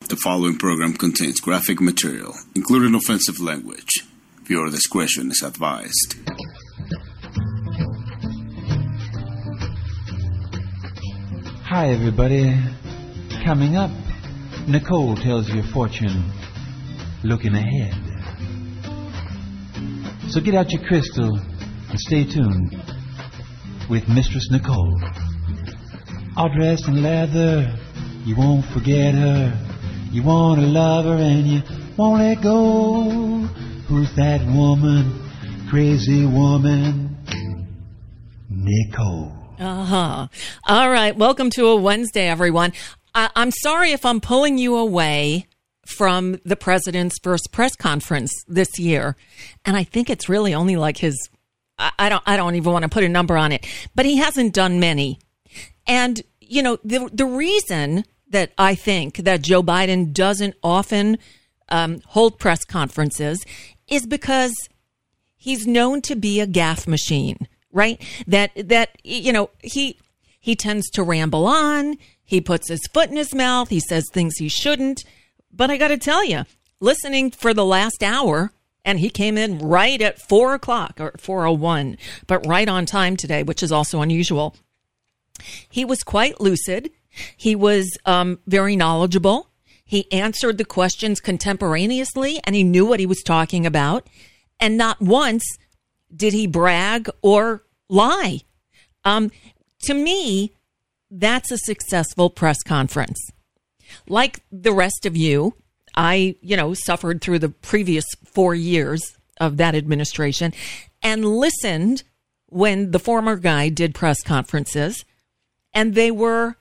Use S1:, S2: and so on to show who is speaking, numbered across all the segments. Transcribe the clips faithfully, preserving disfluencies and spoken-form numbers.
S1: The following program contains graphic material, including offensive language. Viewer discretion is advised.
S2: Hi, everybody. Coming up, Nicole tells your fortune looking ahead. So get out your crystal and stay tuned with Mistress Nicole. All dressed in leather, you won't forget her. You want to love her and you won't let go. Who's that woman? Crazy woman, Nicole.
S3: Uh-huh. All right. Welcome to a Wednesday, everyone. I- I'm sorry if I'm pulling you away from the president's first press conference this year. And I think it's really only like his, I, I don't, I don't even want to put a number on it, but he hasn't done many. And, you know, the, the reason that I think that Joe Biden doesn't often um, hold press conferences is because he's known to be a gaffe machine, right? That, that, you know, he, he tends to ramble on. He puts his foot in his mouth. He says things he shouldn't. But I got to tell you, listening for the last hour, and he came in right at four o'clock or four oh one, but right on time today, which is also unusual. He was quite lucid. He was um, very knowledgeable. He answered the questions contemporaneously, and he knew what he was talking about. And not once did he brag or lie. Um, to me, that's a successful press conference. Like the rest of you, I, you know, suffered through the previous four years of that administration and listened when the former guy did press conferences, and they were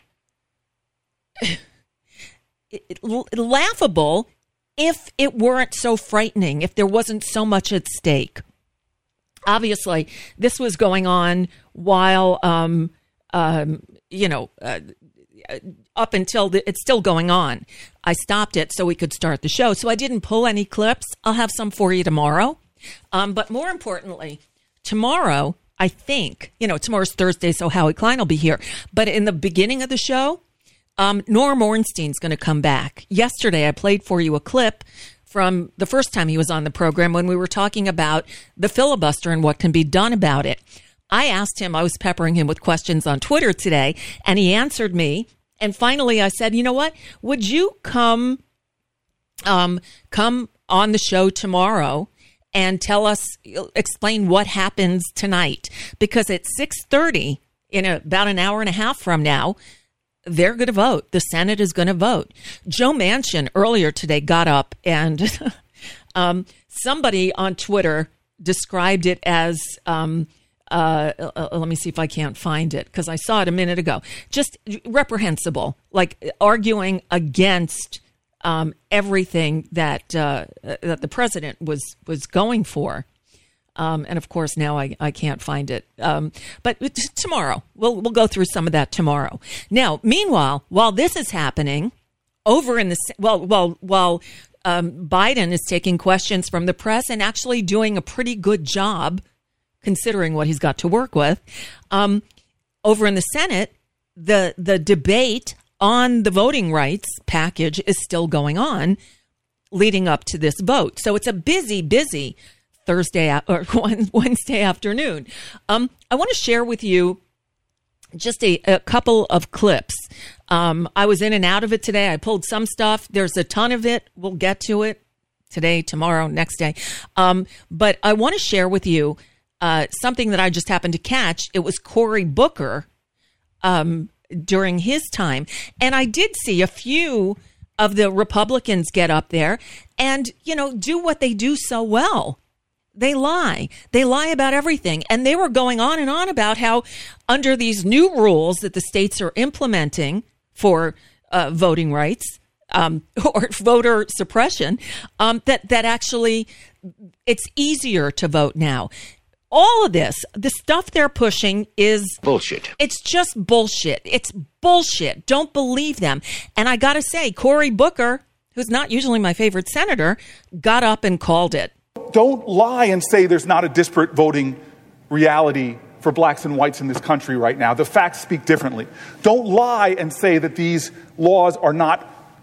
S3: laughable if it weren't so frightening, if there wasn't so much at stake. Obviously, this was going on while, um, um, you know, uh, up until the, it's still going on. I stopped it so we could start the show. So I didn't pull any clips. I'll have some for you tomorrow. Um, but more importantly, tomorrow, I think, you know, tomorrow's Thursday, so Howie Klein will be here. But in the beginning of the show, um, Norm Ornstein's going to come back. Yesterday, I played for you a clip from the first time he was on the program when we were talking about the filibuster and what can be done about it. I asked him, I was peppering him with questions on Twitter today, and he answered me. And finally, I said, you know what? Would you come, um, come on the show tomorrow and tell us, explain what happens tonight? Because at six thirty, in a, about an hour and a half from now, they're going to vote. The Senate is going to vote. Joe Manchin earlier today got up and um, somebody on Twitter described it as, um, uh, uh, let me see if I can't find it because I saw it a minute ago, just reprehensible, like arguing against um, everything that uh, that the president was was going for. Um, and of course, now I, I can't find it. Um, but t- tomorrow, we'll we'll go through some of that tomorrow. Now, meanwhile, while this is happening, over in the well, well, while um, Biden is taking questions from the press and actually doing a pretty good job, considering what he's got to work with, um, over in the Senate, the the debate on the voting rights package is still going on, leading up to this vote. So it's a busy, busy Thursday or Wednesday afternoon. Um, I want to share with you just a, a couple of clips. Um, I was in and out of it today. I pulled some stuff. There's a ton of it. We'll get to it today, tomorrow, next day. Um, but I want to share with you uh, something that I just happened to catch. It was Cory Booker um, during his time. And I did see a few of the Republicans get up there and, you know, do what they do so well. They lie. They lie about everything. And they were going on and on about how under these new rules that the states are implementing for uh, voting rights um, or voter suppression, um, that, that actually it's easier to vote now. All of this, the stuff they're pushing is
S4: bullshit.
S3: It's just bullshit. It's bullshit. Don't believe them. And I got to say, Cory Booker, who's not usually my favorite senator, got up and called it.
S5: Don't lie and say there's not a disparate voting reality for blacks and whites in this country right now. The facts speak differently. Don't lie and say that these laws are not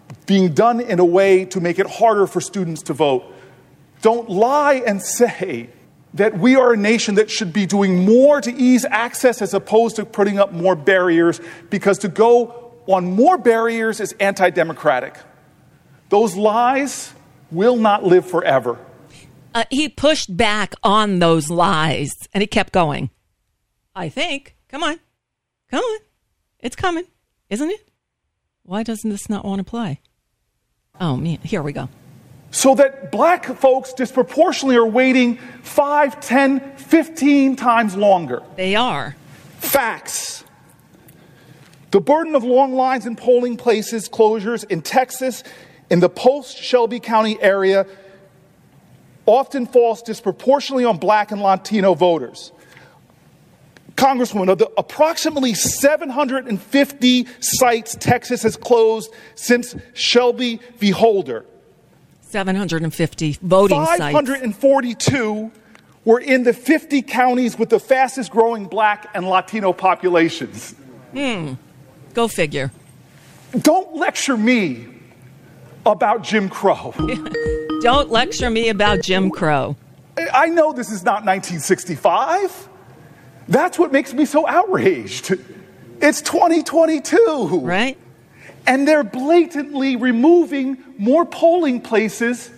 S5: being done in a way to make it harder for students to vote. Don't lie and say that we are a nation that should be doing more to ease access as opposed to putting up more barriers, because to go on more barriers is anti-democratic. Those lies will not live forever.
S3: Uh, he pushed back on those lies, and he kept going. I think. Come on. Come on. It's coming, isn't it? Why doesn't this not want to play? Oh, man. Here we go.
S5: So that black folks disproportionately are waiting five, ten, fifteen times longer.
S3: They are.
S5: Facts. The burden of long lines in polling places closures in Texas, in the post-Shelby County area, often falls disproportionately on black and Latino voters. Congresswoman, of the approximately seven hundred fifty sites Texas has closed since Shelby v. Holder,
S3: seven hundred fifty voting sites.
S5: five hundred forty-two were in the fifty counties with the fastest growing black and Latino populations.
S3: Hmm. Go figure.
S5: Don't lecture me about Jim Crow.
S3: Don't lecture me about Jim Crow.
S5: I know this is not nineteen sixty-five. That's what makes me so outraged. It's twenty twenty-two.
S3: Right.
S5: And they're blatantly removing more polling places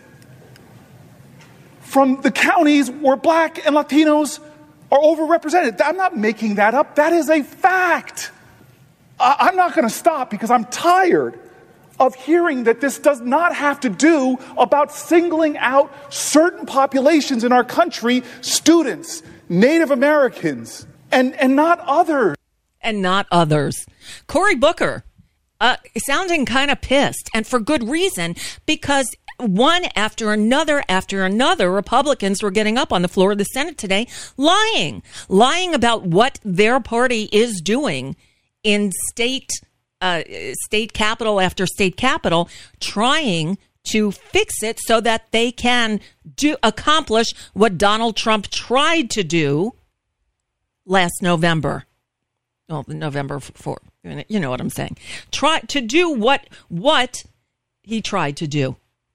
S5: from the counties where black and Latinos are overrepresented. I'm not making that up. That is a fact. I'm not going to stop because I'm tired of hearing that this does not have to do about singling out certain populations in our country, students, Native Americans, and, and not others.
S3: And not others. Cory Booker, uh, sounding kind of pissed, and for good reason, because one after another after another, Republicans were getting up on the floor of the Senate today, lying, lying about what their party is doing in state, uh, state capital after state capital, trying to fix it so that they can do accomplish what Donald Trump tried to do last November. Well, November fourth. You know what I'm saying. Try to do what what he tried to do.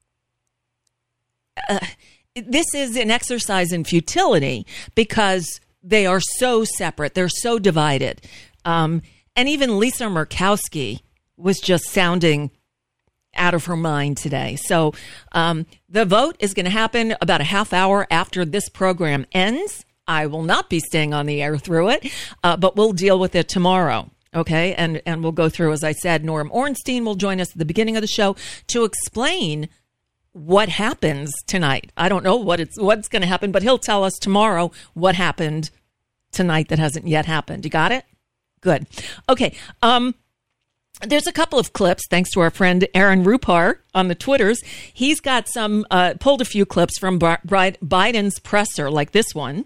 S3: Uh, this is an exercise in futility because they are so separate. They're so divided. Um, and even Lisa Murkowski was just sounding out of her mind today. So um, the vote is going to happen about a half hour after this program ends. I will not be staying on the air through it, uh, but we'll deal with it tomorrow. Okay. And, and we'll go through, as I said, Norm Ornstein will join us at the beginning of the show to explain what happens tonight. I don't know what it's, what's going to happen, but he'll tell us tomorrow what happened tonight that hasn't yet happened. You got it? Good. Okay. Um, There's a couple of clips, thanks to our friend Aaron Rupar on the Twitters. He's got some, uh, pulled a few clips from Biden's presser, like this one.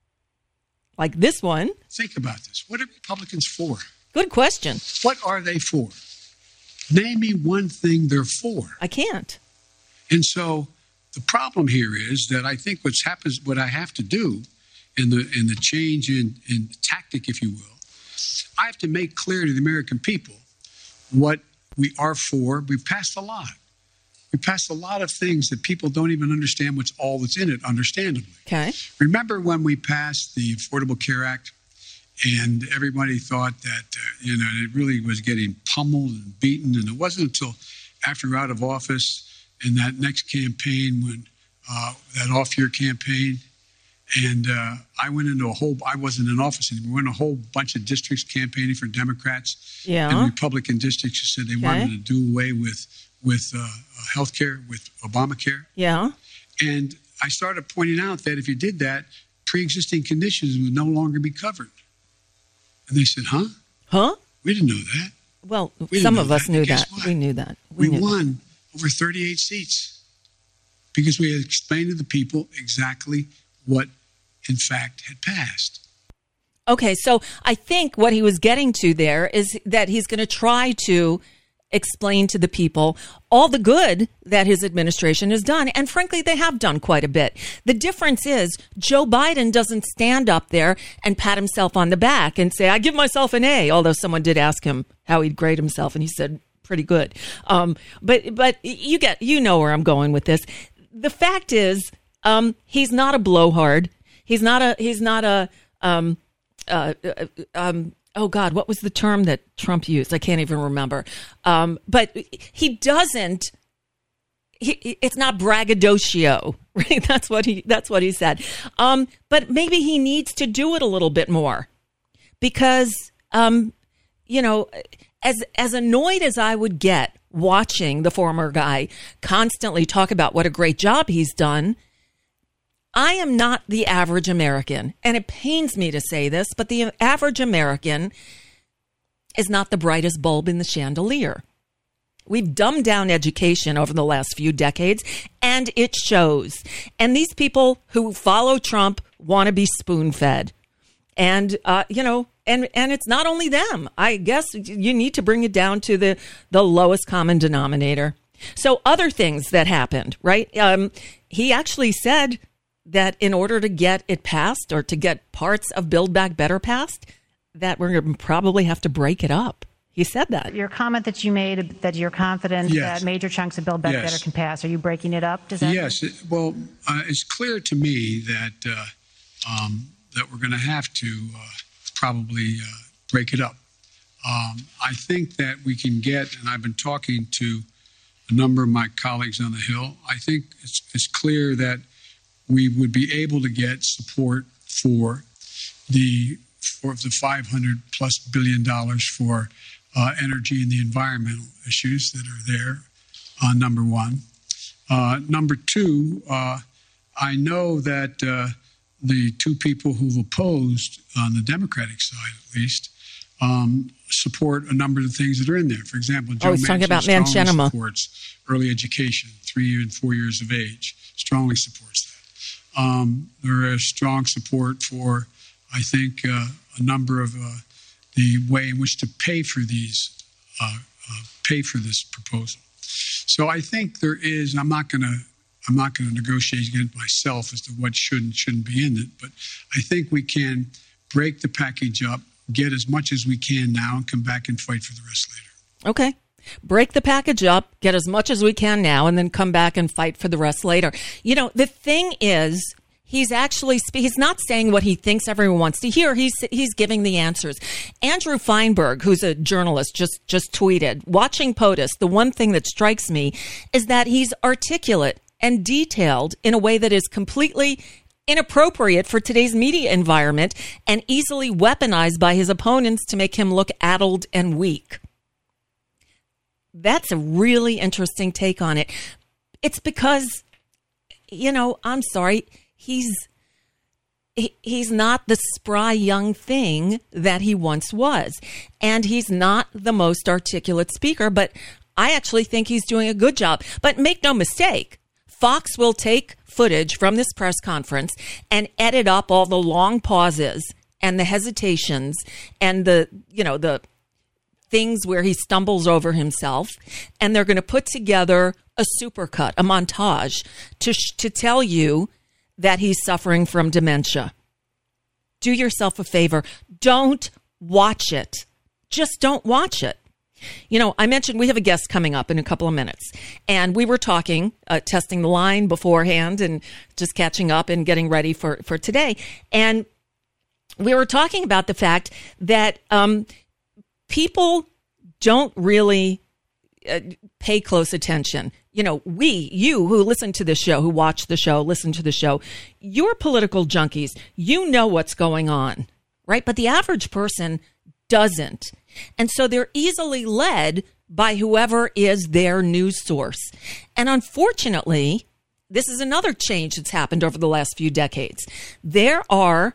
S3: Like this one.
S4: Think about this. What are Republicans for?
S3: Good question.
S4: What are they for? Name me one thing they're for.
S3: I can't.
S4: And so the problem here is that I think what's happens, what I have to do in the in the change in, in tactic, if you will, I have to make clear to the American people what we are for. We've passed a lot. We passed a lot of things that people don't even understand what's all that's in it, understandably.
S3: Okay.
S4: Remember when we passed the Affordable Care Act and everybody thought that, uh, you know, it really was getting pummeled and beaten. And it wasn't until after we were out of office in that next campaign, when uh, that off-year campaign, and uh, I went into a whole, I wasn't in office anymore, we went in a whole bunch of districts campaigning for Democrats
S3: yeah.
S4: and Republican districts who said they
S3: okay.
S4: wanted to do away with, with uh, health care, with Obamacare.
S3: Yeah.
S4: And I started pointing out that if you did that, pre-existing conditions would no longer be covered. And they said, huh?
S3: Huh?
S4: We didn't know that.
S3: Well,
S4: we
S3: some of
S4: that.
S3: us knew that.
S4: What?
S3: We knew that. We,
S4: we
S3: knew
S4: won
S3: that.
S4: over thirty-eight seats because we had explained to the people exactly what, in fact, had passed.
S3: Okay, so I think what he was getting to there is that he's going to try to explain to the people all the good that his administration has done. And frankly, they have done quite a bit. The difference is Joe Biden doesn't stand up there and pat himself on the back and say, I give myself an A, although someone did ask him how he'd grade himself. And he said, pretty good. Um, but but you get you know where I'm going with this. The fact is, um, he's not a blowhard. He's not a he's not a um, uh, uh, um, oh God, what was the term that Trump used? I can't even remember. Um, but he doesn't. He, it's not braggadocio, right? That's what he that's what he said. Um, but maybe he needs to do it a little bit more, because um, you know, as as annoyed as I would get watching the former guy constantly talk about what a great job he's done, I am not the average American, and it pains me to say this, but the average American is not the brightest bulb in the chandelier. We've dumbed down education over the last few decades, and it shows. And these people who follow Trump want to be spoon-fed. And, uh, you know, and, and it's not only them. I guess you need to bring it down to the, the lowest common denominator. So other things that happened, right? Um, he actually said that in order to get it passed, or to get parts of Build Back Better passed, that we're going to probably have to break it up. He said that.
S6: Your comment that you made, that you're confident
S4: yes.
S6: that major chunks of Build Back
S4: yes.
S6: Better can pass, are you breaking it up? Does that
S4: yes. It, well, uh, it's clear to me that uh, um, that we're going to have to uh, probably uh, break it up. Um, I think that we can get, and I've been talking to a number of my colleagues on the Hill, I think it's, it's clear that we would be able to get support for the for the five hundred plus billion dollars for uh, energy and the environmental issues that are there, uh, number one. Uh, number two, uh, I know that uh, the two people who've opposed, on the Democratic side at least, um, support a number of the things that are in there. For example, Joe
S3: oh, he's talking about
S4: strongly
S3: Manchinima.
S4: supports early education, three and four years of age, strongly supports that. Um, there is strong support for, I think, uh, a number of uh, the way in which to pay for these, uh, uh, pay for this proposal. So I think there is. I'm not going to. I'm not going to negotiate against myself as to what should and shouldn't be in it. But I think we can break the package up, get as much as we can now, and come back and fight for the rest later.
S3: Okay. Break the package up, get as much as we can now, and then come back and fight for the rest later. You know, the thing is, he's actually, he's not saying what he thinks everyone wants to hear. He's, he's giving the answers. Andrew Feinberg, who's a journalist, just, just tweeted, watching POTUS, the one thing that strikes me is that he's articulate and detailed in a way that is completely inappropriate for today's media environment and easily weaponized by his opponents to make him look addled and weak. That's a really interesting take on it. It's because, you know, I'm sorry, he's he, he's not the spry young thing that he once was. And he's not the most articulate speaker, but I actually think he's doing a good job. But make no mistake, Fox will take footage from this press conference and edit up all the long pauses and the hesitations and the, you know, the things where he stumbles over himself, and they're going to put together a supercut, a montage, to sh- to tell you that he's suffering from dementia. Do yourself a favor. Don't watch it. Just don't watch it. You know, I mentioned we have a guest coming up in a couple of minutes, and we were talking, uh, testing the line beforehand and just catching up and getting ready for, for today. And we were talking about the fact that um, people don't really uh, pay close attention. You know, we, you who listen to the show, who watch the show, listen to the show, you're political junkies. You know what's going on, right? But the average person doesn't. And so they're easily led by whoever is their news source. And unfortunately, this is another change that's happened over the last few decades. There are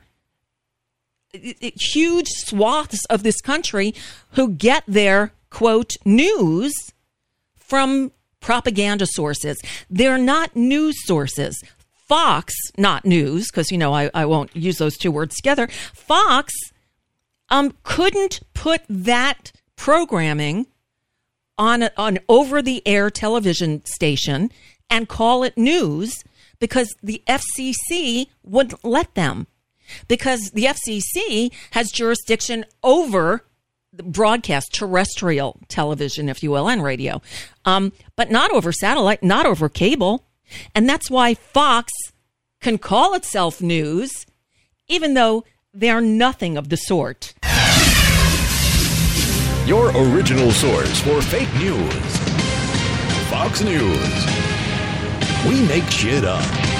S3: huge swaths of this country who get their, quote, news from propaganda sources. They're not news sources. Fox, not news, because, you know, I, I won't use those two words together. Fox um, couldn't put that programming on a, an over-the-air television station and call it news because the F C C wouldn't let them. Because the F C C has jurisdiction over broadcast, terrestrial television, if you will, and radio, um, but not over satellite, not over cable. And that's why Fox can call itself news, even though they're nothing of the sort.
S7: Your original source for fake news. Fox News. We make shit up.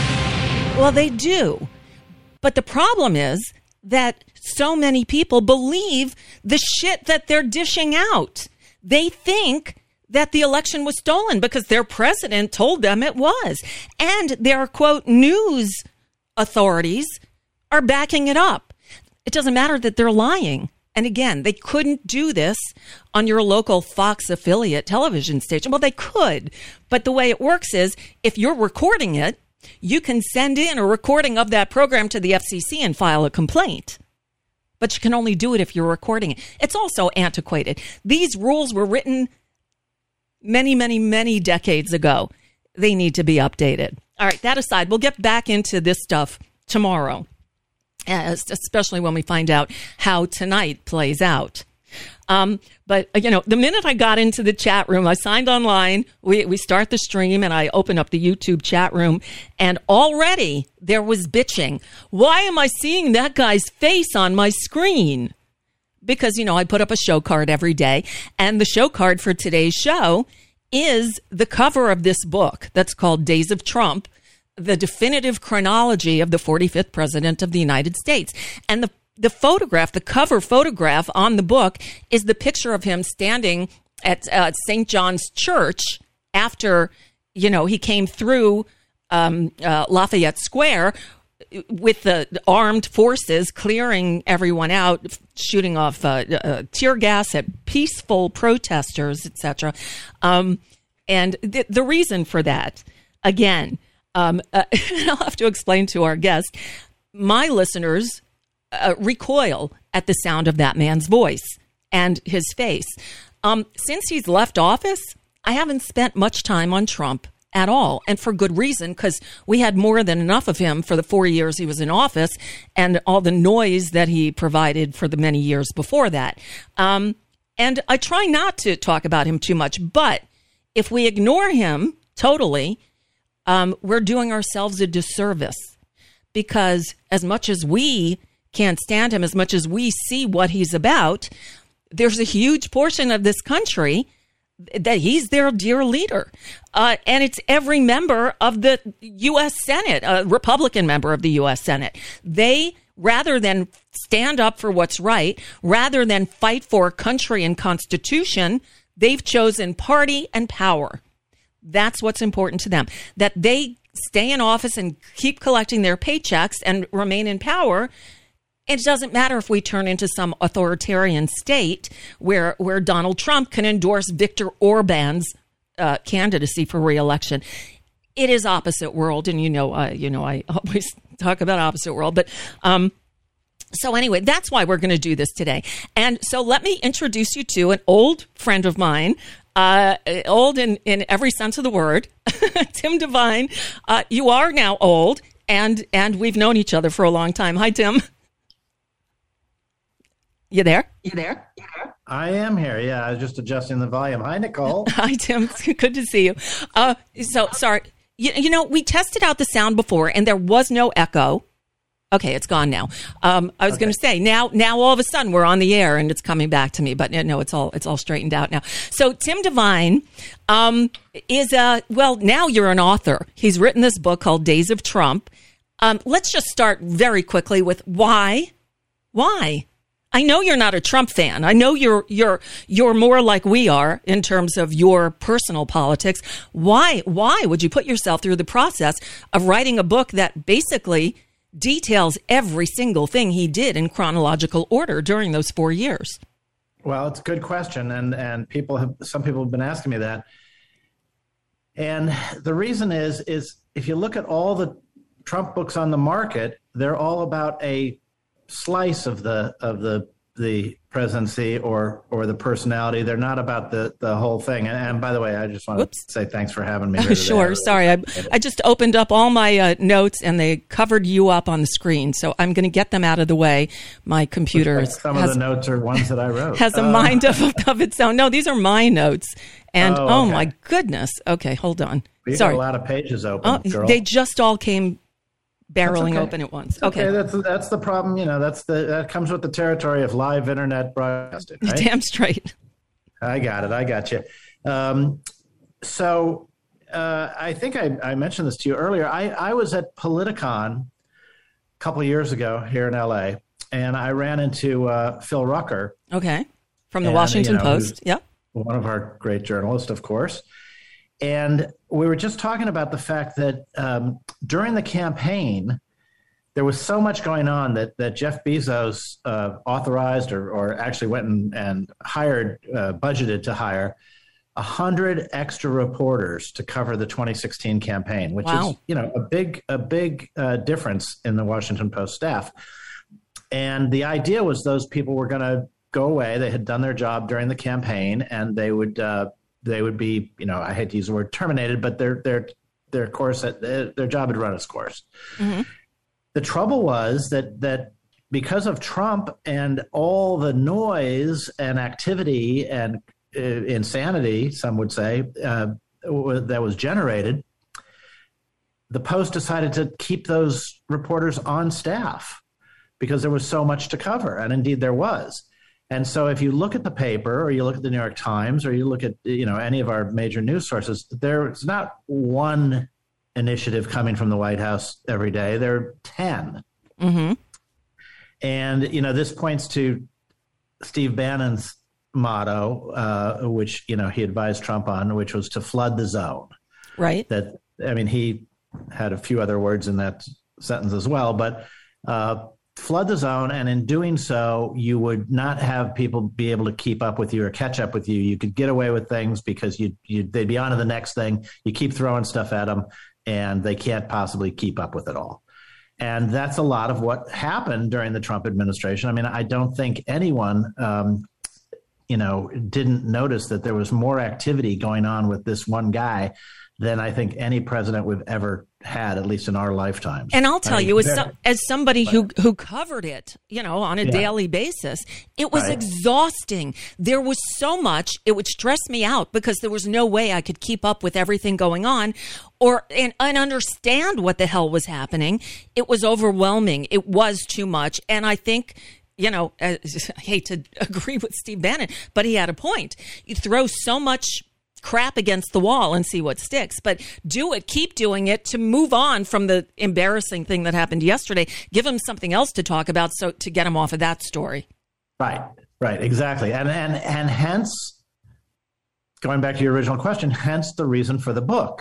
S3: Well, they do. But the problem is that so many people believe the shit that they're dishing out. They think that the election was stolen because their president told them it was. And their, quote, news authorities are backing it up. It doesn't matter that they're lying. And again, they couldn't do this on your local Fox affiliate television station. Well, they could. But the way it works is if you're recording it, you can send in a recording of that program to the F C C and file a complaint. But you can only do it if you're recording it. It's also antiquated. These rules were written many, many, many decades ago. They need to be updated. All right, that aside, we'll get back into this stuff tomorrow, especially when we find out how tonight plays out. Um, but, you know, the minute I got into the chat room, I signed online, we, we start the stream, and I open up the YouTube chat room, and already there was bitching. Why am I seeing that guy's face on my screen? Because, you know, I put up a show card every day, and the show card for today's show is the cover of this book that's called Days of Trump, the definitive chronology of the forty-fifth president of the United States. And the the photograph, the cover photograph on the book is the picture of him standing at uh, Saint John's Church after, you know, he came through um, uh, Lafayette Square with the armed forces clearing everyone out, shooting off uh, uh, tear gas at peaceful protesters, et cetera. Um, and th- the reason for that, again, um, uh, I'll have to explain to our guest, my listeners uh, recoil at the sound of that man's voice and his face. Um, since he's left office, I haven't spent much time on Trump at all, and for good reason, because we had more than enough of him for the four years he was in office and all the noise that he provided for the many years before that. Um, and I try not to talk about him too much, but if we ignore him totally, um, we're doing ourselves a disservice, because as much as we can't stand him, as much as we see what he's about, there's a huge portion of this country that he's their dear leader. Uh, and it's every member of the U S Senate, a Republican member of the U S Senate. They, rather than stand up for what's right, rather than fight for country and constitution, they've chosen party and power. That's what's important to them. That they stay in office and keep collecting their paychecks and remain in power. It doesn't matter if we turn into some authoritarian state where where Donald Trump can endorse Viktor Orban's uh, candidacy for re-election. It is opposite world, and you know, uh, you know, I always talk about opposite world. But um, so anyway, that's why we're going to do this today. And so let me introduce you to an old friend of mine, uh, old in in every sense of the word, Tim Devine. Uh, you are now old, and and we've known each other for a long time. Hi, Tim. You there? You there? You there?
S8: I am here. Yeah, I was just adjusting the volume. Hi, Nicole.
S3: Hi, Tim. Good to see you. Uh, so, sorry. You, you know, we tested out the sound before, and there was no echo. Okay, it's gone now. Um, I was okay. going to say now. Now, all of a sudden, we're on the air, and it's coming back to me. But no, it's all it's all straightened out now. So, Tim Devine um, is a well. Now you're an author. He's written this book called Days of Trump. Um, let's just start very quickly with why. Why? I know you're not a Trump fan. I know you're you're you're more like we are in terms of your personal politics. Why why would you put yourself through the process of writing a book that basically details every single thing he did in chronological order during those four years?
S8: Well, it's a good question, and and people have some people have been asking me that. And the reason is is if you look at all the Trump books on the market, they're all about a slice of the of the the presidency or or the personality. They're not about the, the whole thing. And, and by the way, I just want
S3: Whoops.
S8: to say thanks for having me. Here
S3: Sure.
S8: today.
S3: Sorry. I, I just opened up all my uh, notes and they covered you up on the screen. So I'm going to get them out of the way. My computer
S8: Like some
S3: has,
S8: of the notes are ones that I wrote.
S3: has a
S8: Uh,
S3: mind of, of its own. No, these are my notes. And
S8: Oh,
S3: oh,
S8: okay.
S3: my goodness. Okay, hold on.
S8: You
S3: Sorry.
S8: got a lot of pages open,
S3: Oh,
S8: girl.
S3: they just all came barreling
S8: okay.
S3: open at once.
S8: Okay,
S3: Okay.
S8: that's that's the problem. You know, that's the that comes with the territory of live internet broadcasting. Right?
S3: Damn straight.
S8: I got it. I got you. Um, so uh, I think I, I mentioned this to you earlier. I, I was at Politicon a couple of years ago here in L A, and I ran into uh, Phil Rucker,
S3: Okay. From the
S8: And,
S3: Washington
S8: you know,
S3: Post.
S8: who's-
S3: Yep.
S8: one of our great journalists, of course. And we were just talking about the fact that um, during the campaign, there was so much going on that, that Jeff Bezos uh, authorized or, or actually went and, and hired, uh, budgeted to hire one hundred extra reporters to cover the twenty sixteen campaign, which
S3: Wow.
S8: is, you know, a big, a big uh, difference in the Washington Post staff. And the idea was those people were going to go away. They had done their job during the campaign, and they would uh, they would be, you know, I hate to use the word terminated, but their their their course, their, their job had run its course.
S3: Mm-hmm.
S8: The trouble was that that because of Trump and all the noise and activity and uh, insanity, some would say, uh, that was generated, the Post decided to keep those reporters on staff because there was so much to cover, and indeed there was. And so if you look at the paper or you look at the New York Times or you look at, you know, any of our major news sources, there's not one initiative coming from the White House every day. There are ten.
S3: Mm-hmm.
S8: And, you know, this points to Steve Bannon's motto, uh, which, you know, he advised Trump on, which was to flood the zone.
S3: Right.
S8: That, I mean, he had a few other words in that sentence as well, but uh, flood the zone, and in doing so, you would not have people be able to keep up with you or catch up with you. You could get away with things because you, you they'd be on to the next thing. You keep throwing stuff at them, and they can't possibly keep up with it all. And that's a lot of what happened during the Trump administration. I mean, I don't think anyone, um, you know, didn't notice that there was more activity going on with this one guy than I think any president we've ever had, at least in our lifetimes.
S3: And I'll tell
S8: I mean,
S3: you, as,
S8: there-
S3: some, as somebody who, who covered it, you know, on a
S8: Yeah.
S3: daily basis, it was
S8: Right.
S3: exhausting. There was so much, it would stress me out because there was no way I could keep up with everything going on or and, and understand what the hell was happening. It was overwhelming. It was too much. And I think, you know, I hate to agree with Steve Bannon, but he had a point. You throw so much crap against the wall and see what sticks, but do it, keep doing it to move on from the embarrassing thing that happened yesterday. Give him something else to talk about so to get him off of that story.
S8: Right, right, exactly. And and and hence, going back to your original question, hence the reason for the book.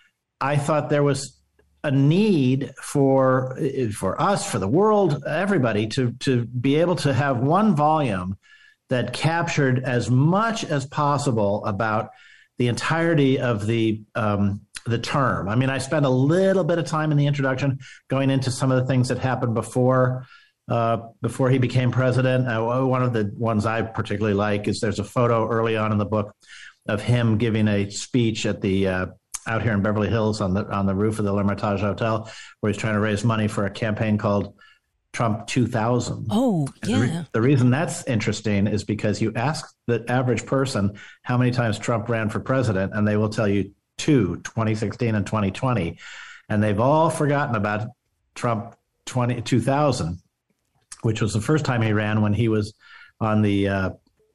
S8: I thought there was a need for for us, for the world, everybody to to be able to have one volume that captured as much as possible about the entirety of the um, the term. I mean, I spent a little bit of time in the introduction going into some of the things that happened before uh, before he became president. Uh, one of the ones I particularly like is there's a photo early on in the book of him giving a speech at the uh, out here in Beverly Hills on the on the roof of the L'Hermitage Hotel, where he's trying to raise money for a campaign called Trump two thousand.
S3: Oh, yeah.
S8: The, re- the reason that's interesting is because you ask the average person how many times Trump ran for president, and they will tell you two, twenty sixteen and twenty twenty. And they've all forgotten about Trump twenty, two thousand, which was the first time he ran when he was on the uh,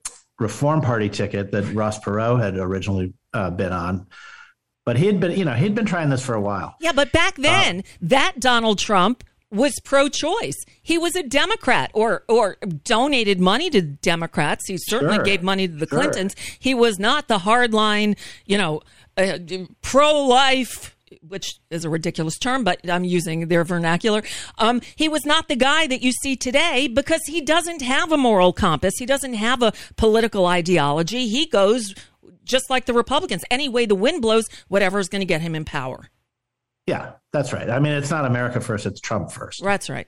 S8: Reform Party ticket that Ross Perot had originally uh, been on. But he had been, you know, he'd been trying this for a while.
S3: Yeah, but back then,
S8: Uh,
S3: that Donald Trump was pro-choice. He was a Democrat or or donated money to Democrats. He certainly
S8: Sure,
S3: gave money to the
S8: sure.
S3: Clintons. He was not the hardline, you know, uh, pro-life, which is a ridiculous term, but I'm using their vernacular. Um, he was not the guy that you see today because he doesn't have a moral compass. He doesn't have a political ideology. He goes just like the Republicans. Any way the wind blows, whatever is going to get him in power.
S8: Yeah, that's right. I mean, it's not America first, it's Trump first.
S3: That's right.
S8: Right.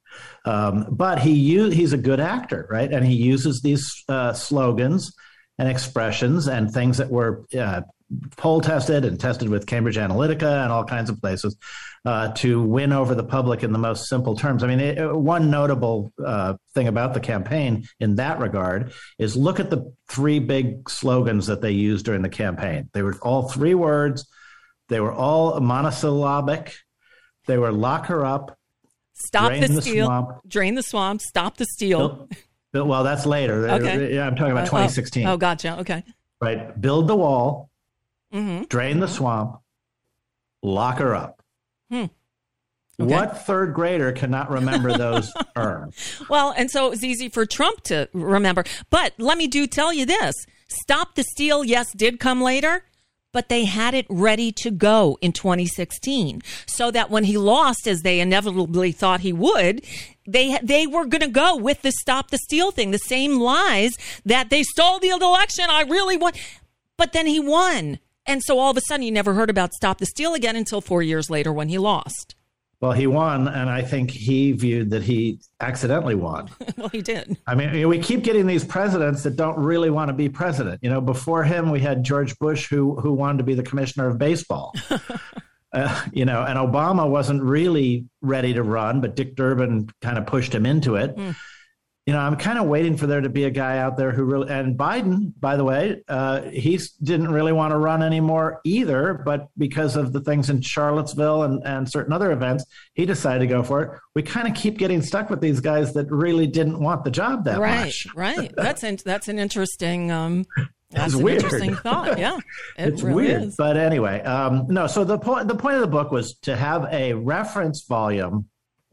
S8: Um, but he u- he's a good actor, right? And he uses these uh, slogans and expressions and things that were uh, poll tested and tested with Cambridge Analytica and all kinds of places uh, to win over the public in the most simple terms. I mean, it, one notable uh, thing about the campaign in that regard is look at the three big slogans that they used during the campaign. They were all three words. They were all monosyllabic. They were lock her up,
S3: stop
S8: drain
S3: the,
S8: the
S3: steal,
S8: swamp.
S3: drain the swamp, stop the steal.
S8: Build, build, well, that's later.
S3: Okay.
S8: Yeah, I'm talking about twenty sixteen.
S3: Oh, oh, gotcha. Okay.
S8: Right. Build the wall,
S3: mm-hmm.
S8: drain the swamp, lock her up.
S3: Hmm. Okay.
S8: What third grader cannot remember those terms?
S3: Well, and so it was easy for Trump to remember. But let me do tell you this. Stop the steal, yes, did come later, but they had it ready to go in twenty sixteen so that when he lost, as they inevitably thought he would, they they were going to go with the stop the steal thing, the same lies that they stole the election. I really won. But then he won. And so all of a sudden you never heard about stop the steal again until four years later when he lost.
S8: Well, he won, and I think he viewed that he accidentally won.
S3: Well, he did.
S8: I mean, we keep getting these presidents that don't really want to be president. You know, before him, we had George Bush, who who wanted to be the commissioner of baseball. uh, you know, and Obama wasn't really ready to run, but Dick Durbin kind of pushed him into it. Mm. You know, I'm kind of waiting for there to be a guy out there who really, and Biden, by the way, uh, he didn't really want to run anymore either, but because of the things in Charlottesville and, and certain other events, he decided to go for it. We kind of keep getting stuck with these guys that really didn't want the job that
S3: right,
S8: much.
S3: Right, right. That's in, that's an interesting, um, that's
S8: it's
S3: an
S8: weird.
S3: interesting thought. Yeah, it
S8: it's
S3: really
S8: weird.
S3: is.
S8: But anyway, um, no. So the point, the point of the book was to have a reference volume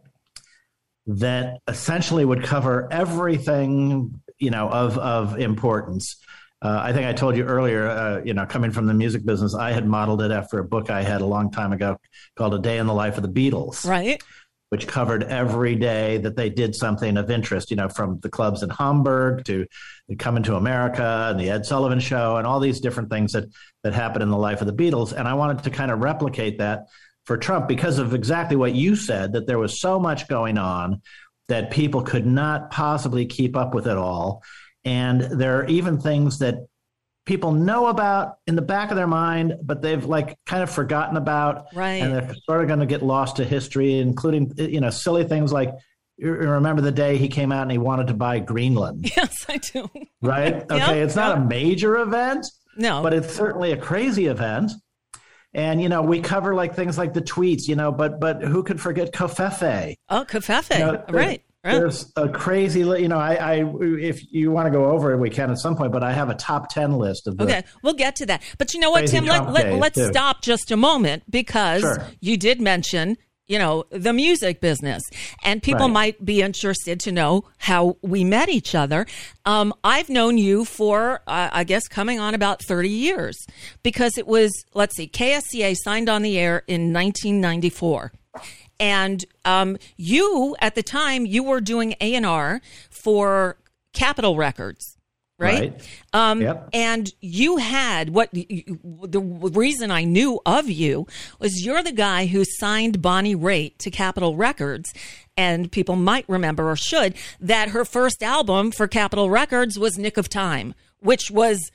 S8: that essentially would cover everything, you know, of of importance. Uh, I think I told you earlier, uh, you know, coming from the music business, I had modeled it after a book I had a long time ago called A Day in the Life of the Beatles.
S3: Right.
S8: Which covered every day that they did something of interest, you know, from the clubs in Hamburg to Coming to America and the Ed Sullivan Show and all these different things that that happened in the life of the Beatles. And I wanted to kind of replicate that for Trump because of exactly what you said, that there was so much going on that people could not possibly keep up with it all. And there are even things that people know about in the back of their mind, but they've like kind of forgotten about.
S3: Right.
S8: And they're sort of going to get lost to history, including, you know, silly things like, you remember the day he came out and he wanted to buy Greenland?
S3: Yes, I do.
S8: Right? Okay,
S3: yep,
S8: it's not
S3: yep.
S8: a major event.
S3: No.
S8: But it's certainly a crazy event. And, you know, we cover like things like the tweets, you know, but but who could forget Covfefe?
S3: Oh, Covfefe.
S8: You know,
S3: right.
S8: There's a crazy, you know, I, I if you want to go over it, we can at some point, but I have a top ten list of the
S3: Okay, we'll get to that. But you know what, Tim, let, let, let's too. stop just a moment because
S8: sure.
S3: you did mention, you know, the music business. And people
S8: right.
S3: might be interested to know how we met each other. Um, I've known you for, uh, I guess, coming on about thirty years because it was, let's see, K S C A signed on the air in nineteen ninety-four. And um, you, at the time, you were doing A and R for Capitol Records, right?
S8: right.
S3: Um,
S8: yep.
S3: And you had what the reason I knew of you was you're the guy who signed Bonnie Raitt to Capitol Records. And people might remember or should that her first album for Capitol Records was Nick of Time, which was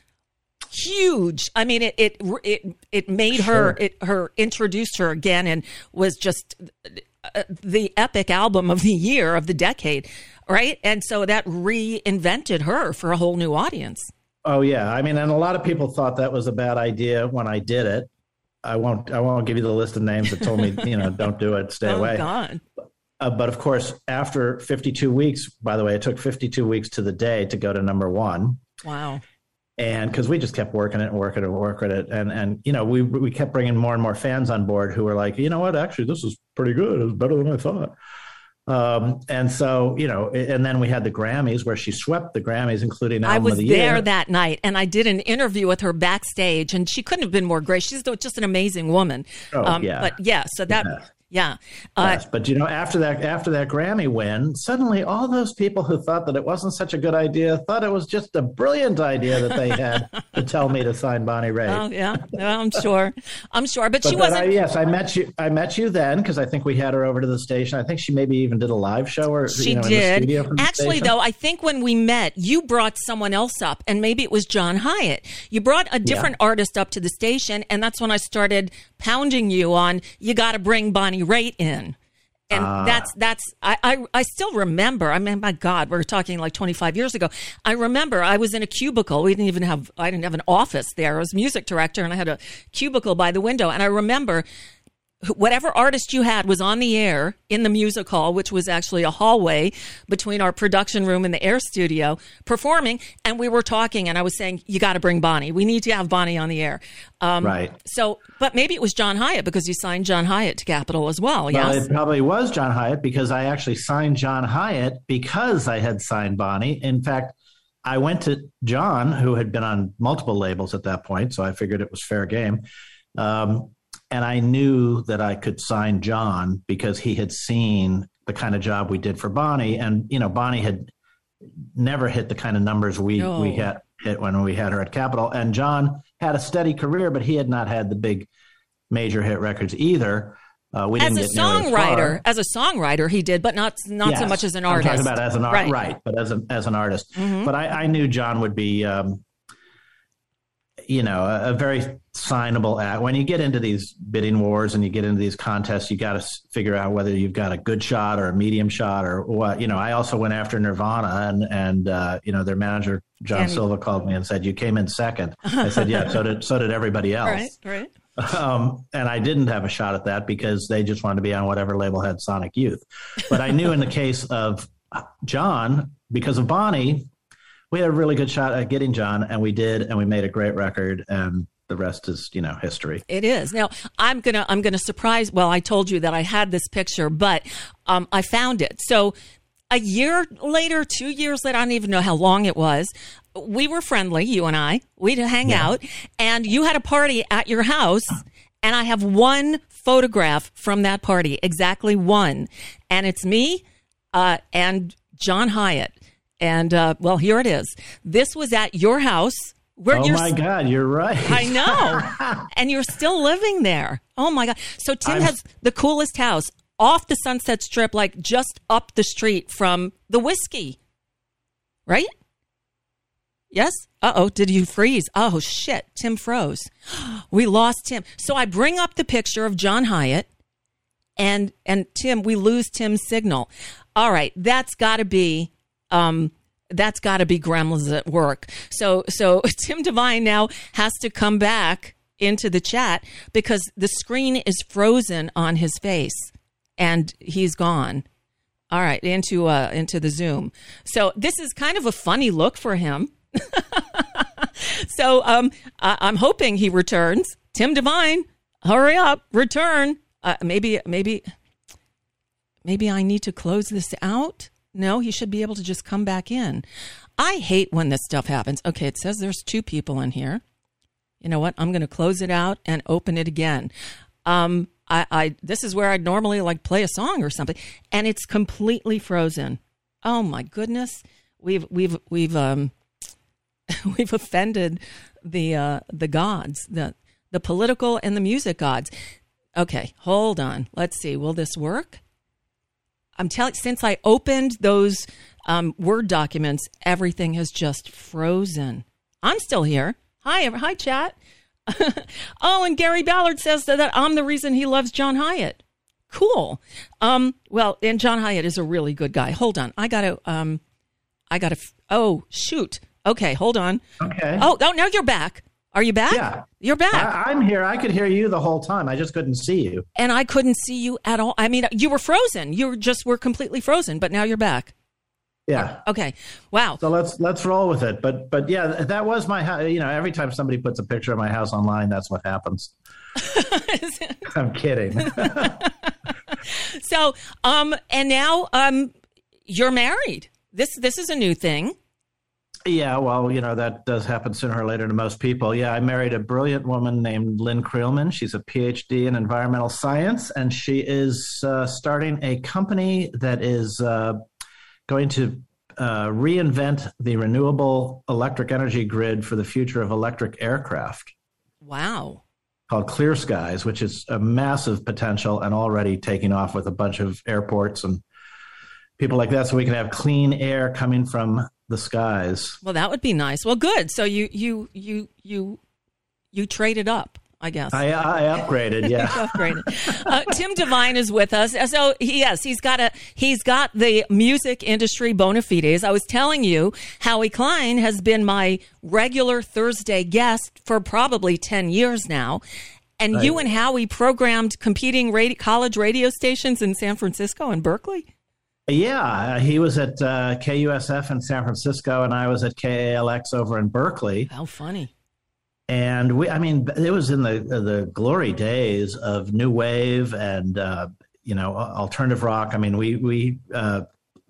S3: huge. I mean, it it it, it made
S8: sure.
S3: her it her introduced her again and was just the epic album of the year of the decade, right? And so that reinvented her for a whole new audience.
S8: Oh yeah, I mean, and a lot of people thought that was a bad idea when I did it. I won't I won't give you the list of names that told me, you know, don't do it, stay
S3: oh,
S8: away.
S3: God.
S8: Uh, but of course, after fifty-two weeks, by the way, it took fifty-two weeks to the day to go to number one.
S3: Wow.
S8: And because we just kept working it and working it and working it. And, and you know, we we kept bringing more and more fans on board who were like, you know what, actually, this is pretty good. It was better than I thought. Um, and so, you know, and then we had the Grammys where she swept the Grammys, including Album
S3: I was
S8: of the
S3: there
S8: Year.
S3: that night, and I did an interview with her backstage, and she couldn't have been more gracious. She's just an amazing woman.
S8: Oh,
S3: um,
S8: yeah.
S3: But yeah, so that,
S8: Yeah.
S3: Yeah. Uh,
S8: yes, but you know, after that, after that Grammy win, suddenly all those people who thought that it wasn't such a good idea thought it was just a brilliant idea that they had to tell me to sign Bonnie Raitt.
S3: Oh yeah, well, I'm sure, I'm sure, but,
S8: but
S3: she wasn't.
S8: I, yes, I met you. I met you then because I think we had her over to the station. I think she maybe even did a live show or
S3: she
S8: you know,
S3: did.
S8: in the studio from the
S3: Actually,
S8: station.
S3: though, I think when we met, you brought someone else up, and maybe it was John Hyatt. You brought a different
S8: Yeah.
S3: artist up to the station, and that's when I started pounding you on. You got to bring Bonnie Raitt in. And
S8: Ah.
S3: that's, that's, I, I, I still remember, I mean, my God, we're talking like twenty-five years ago. I remember I was in a cubicle. We didn't even have, I didn't have an office there. I was music director and I had a cubicle by the window. And I remember whatever artist you had was on the air in the music hall, which was actually a hallway between our production room and the air studio, performing. And we were talking, and I was saying, you got to bring Bonnie. We need to have Bonnie on the air. Um,
S8: Right.
S3: So, but maybe it was John Hyatt because you signed John Hyatt to Capitol as well.
S8: Well,
S3: Yes.
S8: it probably was John Hyatt because I actually signed John Hyatt because I had signed Bonnie. In fact, I went to John, who had been on multiple labels at that point, so I figured it was fair game. Um, and I knew that I could sign John because he had seen the kind of job we did for Bonnie. And, you know, Bonnie had never hit the kind of numbers we,
S3: No.
S8: we had hit when we had her at Capitol. And John had a steady career, but he had not had the big major hit records either. Uh, we
S3: As
S8: didn't
S3: a
S8: get nearly as
S3: songwriter,
S8: far.
S3: as a songwriter, he did, but not not so
S8: Yes,
S3: much as an
S8: I'm
S3: artist.
S8: talking about as an artist,
S3: Right.
S8: right. But as a, as an artist,
S3: Mhm.
S8: but I, I knew John would be, um, you know, a, a very signable act. When you get into these bidding wars and you get into these contests, you got to figure out whether you've got a good shot or a medium shot or what. You know, I also went after Nirvana, and and uh, you know, their manager John
S3: And-
S8: Silva called me and said, "You came in second." I said, "Yeah, so did so did everybody else."
S3: Right, right.
S8: Um, and I didn't have a shot at that because they just wanted to be on whatever label had Sonic Youth. But I knew in the case of John, because of Bonnie, we had a really good shot at getting John, and we did, and we made a great record, and the rest is, you know, history.
S3: It is. Now, I'm gonna I'm gonna surprise. Well, I told you that I had this picture, but um, I found it. So a year later, two years later, I don't even know how long it was. We were friendly, you and I. We'd hang
S8: Yeah.
S3: out, and you had a party at your house, and I have one photograph from that party, exactly one, and it's me uh, and John Hyatt. And uh, well, here it is. This was at your house. Where
S8: Oh
S3: you're
S8: my God, you're right.
S3: I know. And you're still living there. Oh my God. So Tim
S8: I'm-
S3: has the coolest house off the Sunset Strip, like just up the street from the Whiskey. Right? Yes? Uh-oh, did you freeze? Oh, shit. Tim froze. We lost Tim. So I bring up the picture of John Hyatt, and and Tim, we lose Tim's signal. All right, that's got to be... Um, that's got to be Gremlins at work. So, so Tim Devine now has to come back into the chat because the screen is frozen on his face and he's gone. All right, into uh, into the Zoom. So this is kind of a funny look for him. So um, I- I'm hoping he returns. Tim Devine, hurry up, return. Uh, maybe, maybe, maybe I need to close this out. No, he should be able to just come back in. I hate when this stuff happens. Okay, it says there's two people in here. You know what? I'm going to close it out and open it again. Um, I, I this is where I'd normally like play a song or something, and it's completely frozen. Oh my goodness, we've we've we've um we've offended the uh, the gods, the the political and the music gods. Okay, hold on. Let's see. Will this work? I'm telling, since I opened those um, Word documents, everything has just frozen. I'm still here. Hi, ever- hi, chat. Oh, and Gary Ballard says that, that I'm the reason he loves John Hyatt. Cool. Um, well, and John Hyatt is a really good guy. Hold on, I gotta. Um, I gotta. F- oh, shoot. Okay, hold on.
S8: Okay.
S3: Oh, oh, now you're back. Are you back?
S8: Yeah.
S3: You're back.
S8: I, I'm here. I could hear you the whole time. I just couldn't see you.
S3: And I couldn't see you at all. I mean, you were frozen. You were just were completely frozen, but now you're back.
S8: Yeah.
S3: Okay. Wow.
S8: So let's let's roll with it. But but yeah, that was my house. You know, every time somebody puts a picture of my house online, that's what happens. I'm kidding.
S3: So, um, and now, um, you're married. This this is a new thing.
S8: Yeah, well, you know, that does happen sooner or later to most people. Yeah, I married a brilliant woman named Lynn Creelman. She's a P H D in environmental science, and she is uh, starting a company that is uh, going to uh, reinvent the renewable electric energy grid for the future of electric aircraft.
S3: Wow.
S8: Called Clear Skies, which is a massive potential and already taking off with a bunch of airports and people like that, so we can have clean air coming from the skies.
S3: Well, that would be nice. Well, good. So you you you you you traded up, I guess.
S8: I, I upgraded, yeah.
S3: upgraded. Uh, Tim Devine is with us. So he, yes, he's got a he's got the music industry bona fides. I was telling you, Howie Klein has been my regular Thursday guest for probably ten years now. And right. You and Howie programmed competing radio, college radio stations in San Francisco and Berkeley?
S8: Yeah, he was at uh, K U S F in San Francisco, and I was at K A L X over in Berkeley.
S3: How funny!
S8: And we, I mean, it was in the the glory days of new wave and uh, you know, alternative rock. I mean, we we uh,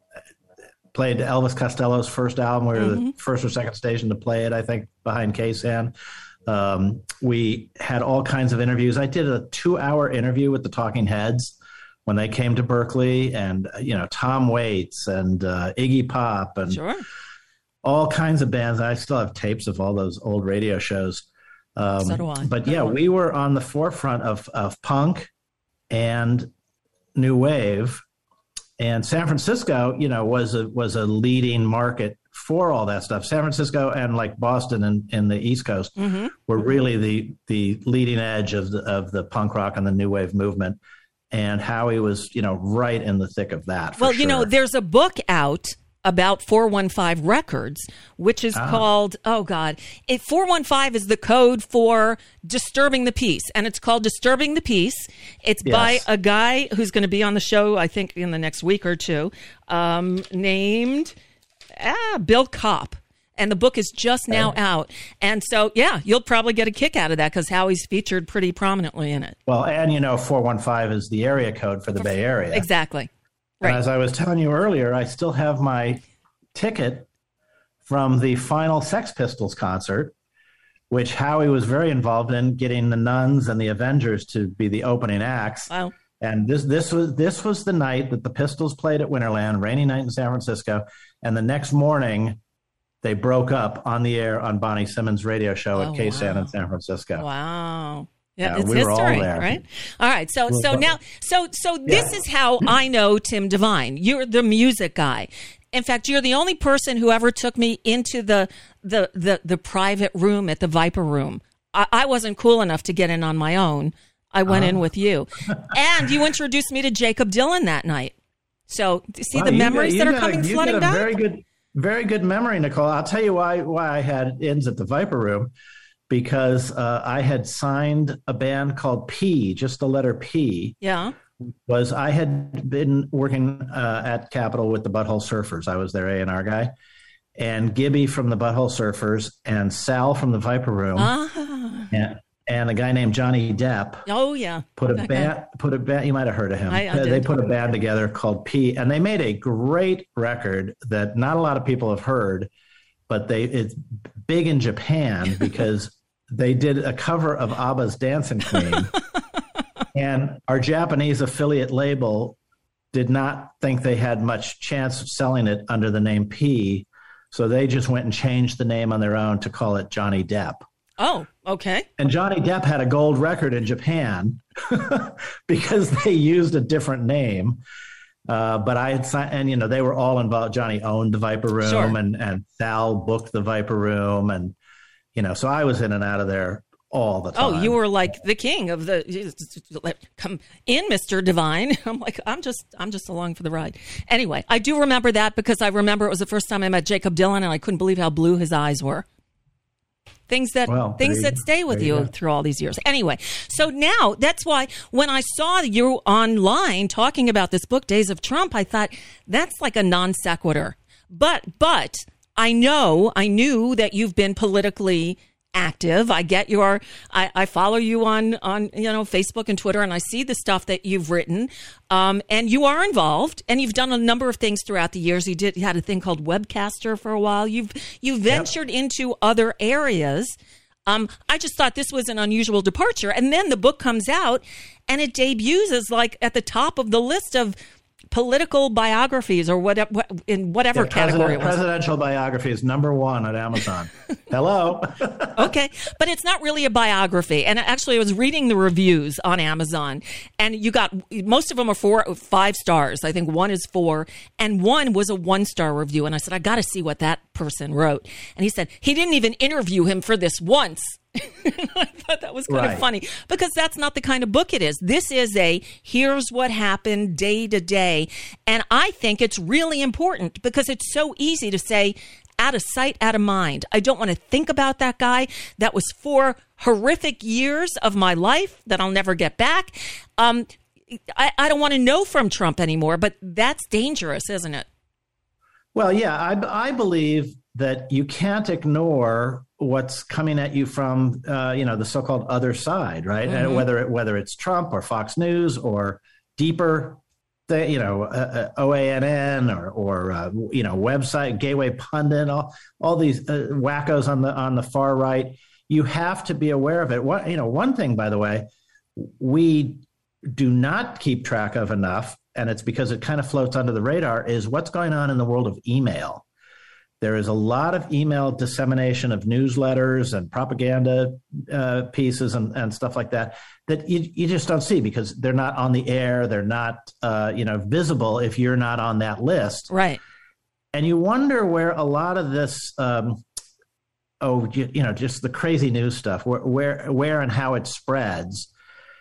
S8: played Elvis Costello's first album. We were mm-hmm. the first or second station to play it, I think, behind K-San. Um, we had all kinds of interviews. I did a two-hour interview with the Talking Heads when they came to Berkeley, and, you know, Tom Waits and uh, Iggy Pop and
S3: sure.
S8: all kinds of bands. I still have tapes of all those old radio shows. Um,
S3: so do I.
S8: But yeah, we were on the forefront of, of punk and new wave, and San Francisco, you know, was a, was a leading market for all that stuff. San Francisco and like Boston and, and the East Coast mm-hmm. were really the, the leading edge of the, of the punk rock and the new wave movement. And Howie was, you know, right in the thick of that. For
S3: well,
S8: sure.
S3: you know, there's a book out about four one five Records, which is ah. called, oh, God, it, four one five is the code for Disturbing the Peace. And it's called Disturbing the Peace. It's yes. by a guy who's going to be on the show, I think, in the next week or two, um, named ah, Bill Kopp. And the book is just now out. And so, yeah, you'll probably get a kick out of that because Howie's featured pretty prominently in it.
S8: Well, and, you know, four one five is the area code for the Bay Area.
S3: Exactly. Right.
S8: And as I was telling you earlier, I still have my ticket from the final Sex Pistols concert, which Howie was very involved in, getting the Nuns and the Avengers to be the opening acts.
S3: Wow.
S8: And this this was this was the night that the Pistols played at Winterland, rainy night in San Francisco. And the next morning, they broke up on the air on Bonnie Simmons' radio show oh, at K-San wow. in San Francisco.
S3: Wow. Yeah,
S8: yeah
S3: it's
S8: we
S3: history,
S8: were all there.
S3: Right? All right. So
S8: we're
S3: so
S8: both.
S3: now so so this
S8: yeah.
S3: is how I know Tim Devine. You're the music guy. In fact, you're the only person who ever took me into the the the, the private room at the Viper Room. I, I wasn't cool enough to get in on my own. I went uh. in with you. And you introduced me to Jakob Dylan that night. So see
S8: wow,
S3: the memories
S8: got,
S3: that are
S8: got
S3: coming
S8: a,
S3: flooding
S8: you got a
S3: back?
S8: Very good Very good memory, Nicole. I'll tell you why why I had ins at the Viper Room, because uh, I had signed a band called P, just the letter P.
S3: Yeah.
S8: Was I had been working uh, at Capitol with the Butthole Surfers. I was their A and R guy. And Gibby from the Butthole Surfers and Sal from the Viper Room
S3: Ah.
S8: and, and a guy named Johnny Depp.
S3: Oh, yeah.
S8: Put a
S3: that
S8: band.
S3: guy.
S8: Put a band. You might have heard of him.
S3: I, I
S8: they
S3: did.
S8: put a band together called P, and they made a great record that not a lot of people have heard, but they it's big in Japan because they did a cover of ABBA's Dancing Queen, and our Japanese affiliate label did not think they had much chance of selling it under the name P, so they just went and changed the name on their own to call it Johnny Depp.
S3: Oh, okay.
S8: And Johnny Depp had a gold record in Japan because they used a different name. Uh, but I had signed, and, you know, they were all involved. Johnny owned the Viper Room
S3: Sure.
S8: and, and Sal booked the Viper Room. And, you know, so I was in and out of there all the time.
S3: Oh, you were like the king of the, come in, Mister Devine. I'm like, I'm just, I'm just along for the ride. Anyway, I do remember that because I remember it was the first time I met Jakob Dylan and I couldn't believe how blue his eyes were. Things that
S8: well,
S3: things
S8: you,
S3: that stay with you,
S8: you
S3: through all these years. Anyway, so now that's why when I saw you online talking about this book, Days of Trump, I thought that's like a non sequitur. But but I know I knew that you've been politically active. I get your, I, I follow you on, on, you know, Facebook and Twitter, and I see the stuff that you've written. Um, and you are involved, and you've done a number of things throughout the years. You did, you had a thing called Webcaster for a while. You've, you ventured yep. into other areas. Um, I just thought this was an unusual departure. And then the book comes out and it debuts as like at the top of the list of political biographies or whatever, what, in whatever
S8: yeah,
S3: category it was.
S8: Presidential biographies, number one at Amazon. Hello.
S3: Okay. But it's not really a biography. And actually, I was reading the reviews on Amazon, and you got, most of them are four, five stars. I think one is four, and one was a one-star review. And I said, I got to see what that person wrote. And he said, he didn't even interview him for this once. I thought that was kind right. of funny, because that's not the kind of book it is. This is a here's what happened day to day. And I think it's really important because it's so easy to say out of sight, out of mind. I don't want to think about that guy. That was four horrific years of my life that I'll never get back. Um, I, I don't want to know from Trump anymore, but that's dangerous, isn't it?
S8: Well, yeah, I, I believe that you can't ignore what's coming at you from, uh, you know, the so-called other side, right? Mm-hmm. And whether it, whether it's Trump or Fox News or deeper, the, you know, uh, uh, O A N N or, or uh, you know, website, Gateway Pundit, all all these uh, wackos on the on the far right. You have to be aware of it. What, you know, one thing, by the way, we do not keep track of enough, and it's because it kind of floats under the radar, is what's going on in the world of email. There is a lot of email dissemination of newsletters and propaganda uh, pieces and, and stuff like that that you, you just don't see because they're not on the air. They're not, uh, you know, visible if you're not on that list.
S3: Right.
S8: And you wonder where a lot of this, um, oh, you, you know, just the crazy news stuff, where, where, where and how it spreads.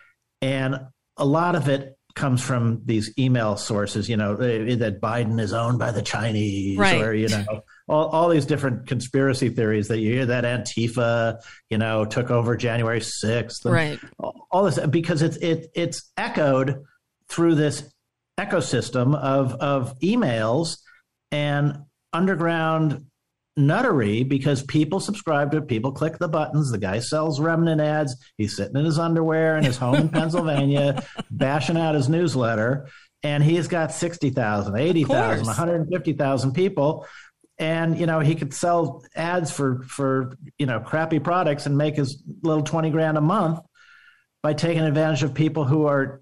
S8: And a lot of it comes from these email sources, you know, that Biden is owned by the Chinese,
S3: right.
S8: or, you know, all, all these different conspiracy theories that you hear, that Antifa, you know, took over January sixth, and
S3: right.
S8: all, all this, because it's, it, it's echoed through this ecosystem of, of emails and underground nuttery, because people subscribe to it, people click the buttons. The guy sells remnant ads. He's sitting in his underwear in his home in Pennsylvania, bashing out his newsletter, and he's got sixty thousand, eighty thousand, one hundred fifty thousand people. And, you know, he could sell ads for, for, you know, crappy products and make his little twenty grand a month by taking advantage of people who are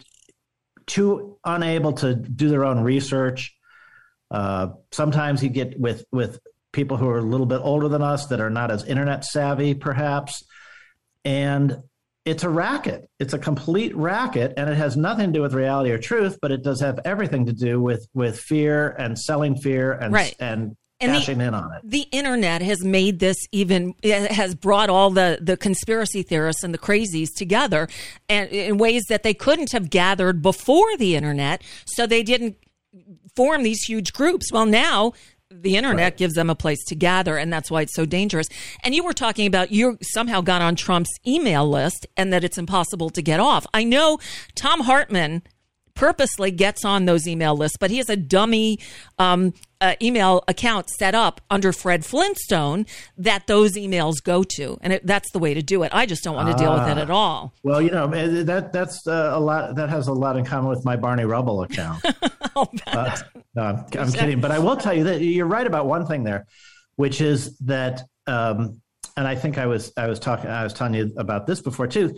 S8: too unable to do their own research. Uh, sometimes you get with, with, people who are a little bit older than us that are not as internet savvy, perhaps. And it's a racket. It's a complete racket, and it has nothing to do with reality or truth, but it does have everything to do with, with fear and selling fear and,
S3: right.
S8: and,
S3: and
S8: cashing
S3: the,
S8: in on it.
S3: The internet has made this even, it has brought all the, the conspiracy theorists and the crazies together, and in ways that they couldn't have gathered before the internet, so they didn't form these huge groups. Well, now the internet right. gives them a place to gather, and that's why it's so dangerous. And you were talking about you somehow got on Trump's email list and that it's impossible to get off. I know Tom Hartman purposely gets on those email lists, but he has a dummy um, uh, email account set up under Fred Flintstone that those emails go to, and it, that's the way to do it. I just don't want to deal uh, with it at all.
S8: Well, you know, that that's uh, a lot. That has a lot in common with my Barney Rubble account.
S3: I'll bet.
S8: Uh, no, I'm, I'm kidding, but I will tell you that you're right about one thing there, which is that, um, and I think I was I was talking I was telling you about this before too.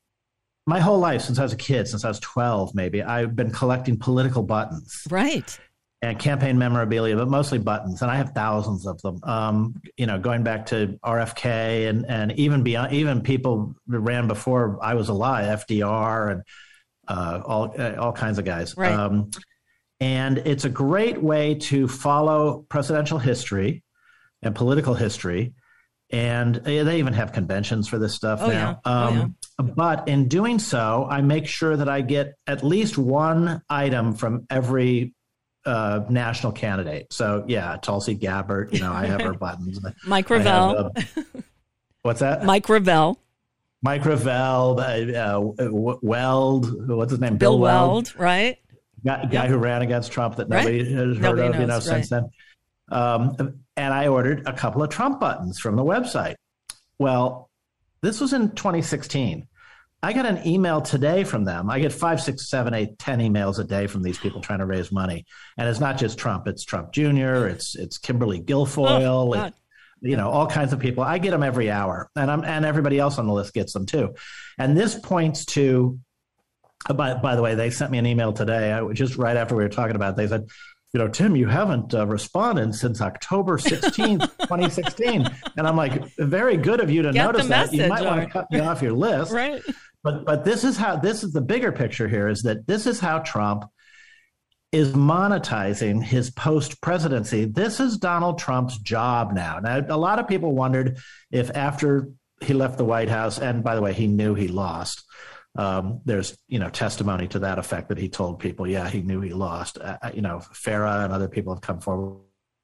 S8: My whole life, since I was a kid, since I was twelve, maybe, I've been collecting political buttons.
S3: Right.
S8: And campaign memorabilia, but mostly buttons. And I have thousands of them, um, you know, going back to R F K and, and even beyond, even people who ran before I was alive, F D R and uh, all, uh, all kinds of guys.
S3: Right.
S8: Um, and it's a great way to follow presidential history and political history. And they even have conventions for this stuff
S3: oh,
S8: now.
S3: Yeah.
S8: Um,
S3: oh, yeah.
S8: But in doing so, I make sure that I get at least one item from every uh, national candidate. So, yeah, Tulsi Gabbard, you know, I have her buttons.
S3: Mike Revelle.
S8: Have, uh, what's that?
S3: Mike Revelle.
S8: Mike Revelle, uh, uh, Weld, what's his name?
S3: Bill,
S8: Bill Weld,
S3: Weld, right?
S8: Guy, guy
S3: yep.
S8: who ran against Trump that nobody
S3: right?
S8: has heard
S3: nobody
S8: of,
S3: knows,
S8: you know,
S3: right.
S8: since then. Um, and I ordered a couple of Trump buttons from the website. Well, This was in twenty sixteen. I got an email today from them. I get five, six, seven, eight, ten emails a day from these people trying to raise money. And it's not just Trump. It's Trump Junior It's it's Kimberly Guilfoyle.
S3: Oh,
S8: it, you know, all kinds of people. I get them every hour. And I'm and everybody else on the list gets them too. And this points to, uh, by, by the way, they sent me an email today, I, just right after we were talking about it. They said, you know, Tim, you haven't uh, responded since October sixteenth, twenty sixteen. And I'm like, very good of you to
S3: Get
S8: notice that. You might
S3: or...
S8: want to cut me off your list.
S3: Right.
S8: But but this is how this is the bigger picture here is that this is how Trump is monetizing his post presidency. This is Donald Trump's job now. Now, a lot of people wondered if after he left the White House, and by the way, he knew he lost. Um, there's, you know, testimony to that effect that he told people, yeah, he knew he lost. Uh, you know, Farah and other people have come forward.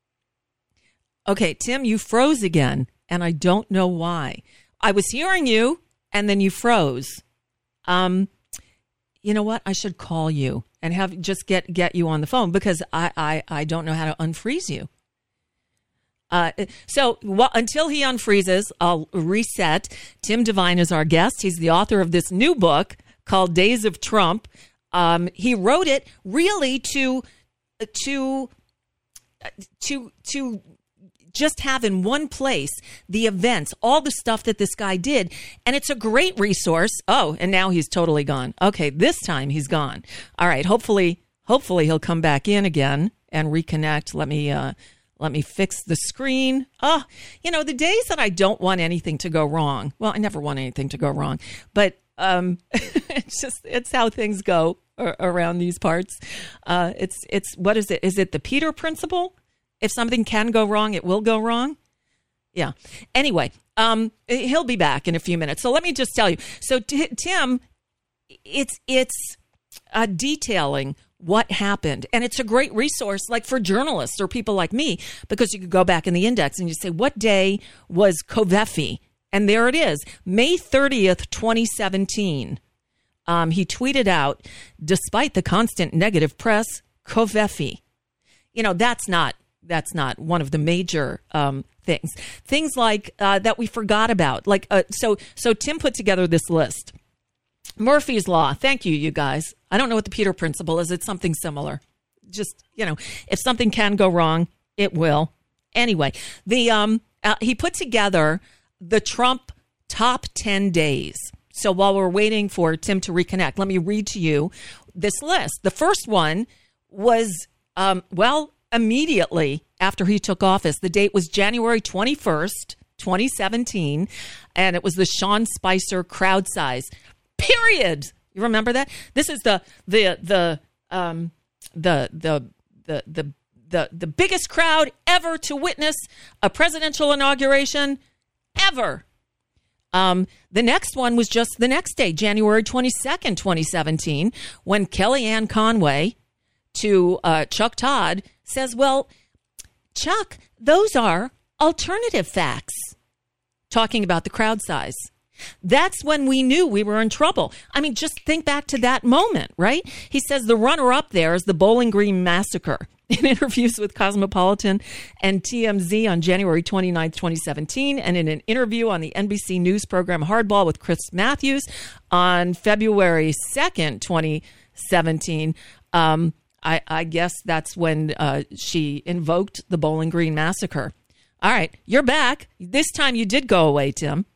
S3: Okay, Tim, you froze again, and I don't know why. I was hearing you, and then you froze. Um, you know what? I should call you and have just get get you on the phone because I I, I don't know how to unfreeze you. Uh, so well, until he unfreezes, I'll reset. Tim Devine is our guest. He's the author of this new book called Days of Trump. Um, he wrote it really to to to to just have in one place the events, all the stuff that this guy did. And it's a great resource. Oh, and now he's totally gone. Okay, this time he's gone. All right, hopefully, hopefully he'll come back in again and reconnect. Let me uh, let me fix the screen. Oh, you know, the days that I don't want anything to go wrong. Well, I never want anything to go wrong, but um, it's just it's how things go around these parts. Uh, it's it's what is it? Is it the Peter principle? If something can go wrong, it will go wrong. Yeah. Anyway, um, he'll be back in a few minutes. So let me just tell you. So t- Tim, it's it's uh, detailing what happened, and it's a great resource, like for journalists or people like me, because you could go back in the index and you say, what day was Covfefe? And there it is, May thirtieth, twenty seventeen. Um, he tweeted out, despite the constant negative press, Covfefe. You know, that's not. That's not one of the major um, things. Things like uh, that we forgot about. Like uh, so. So Tim put together this list. Murphy's Law. Thank you, you guys. I don't know what the Peter principle is. It's something similar. Just, you know, if something can go wrong, it will. Anyway, the um, uh, he put together the Trump top ten days. So while we're waiting for Tim to reconnect, let me read to you this list. The first one was um, well. Immediately after he took office. The date was January twenty-first, twenty seventeen, and it was the Sean Spicer crowd size. Period. You remember that? This is the the the um the the the the the, the biggest crowd ever to witness a presidential inauguration ever. Um, the next one was just the next day, January twenty-second, twenty seventeen, when Kellyanne Conway to uh, Chuck Todd says, well, Chuck, those are alternative facts, talking about the crowd size. That's when we knew we were in trouble. I mean, just think back to that moment, right? He says the runner-up there is the Bowling Green Massacre. In interviews with Cosmopolitan and T M Z on January twenty-ninth, twenty seventeen, and in an interview on the N B C News program Hardball with Chris Matthews on February second, twenty seventeen, um, I, I guess that's when uh, she invoked the Bowling Green Massacre. All right, you're back. This time you did go away, Tim.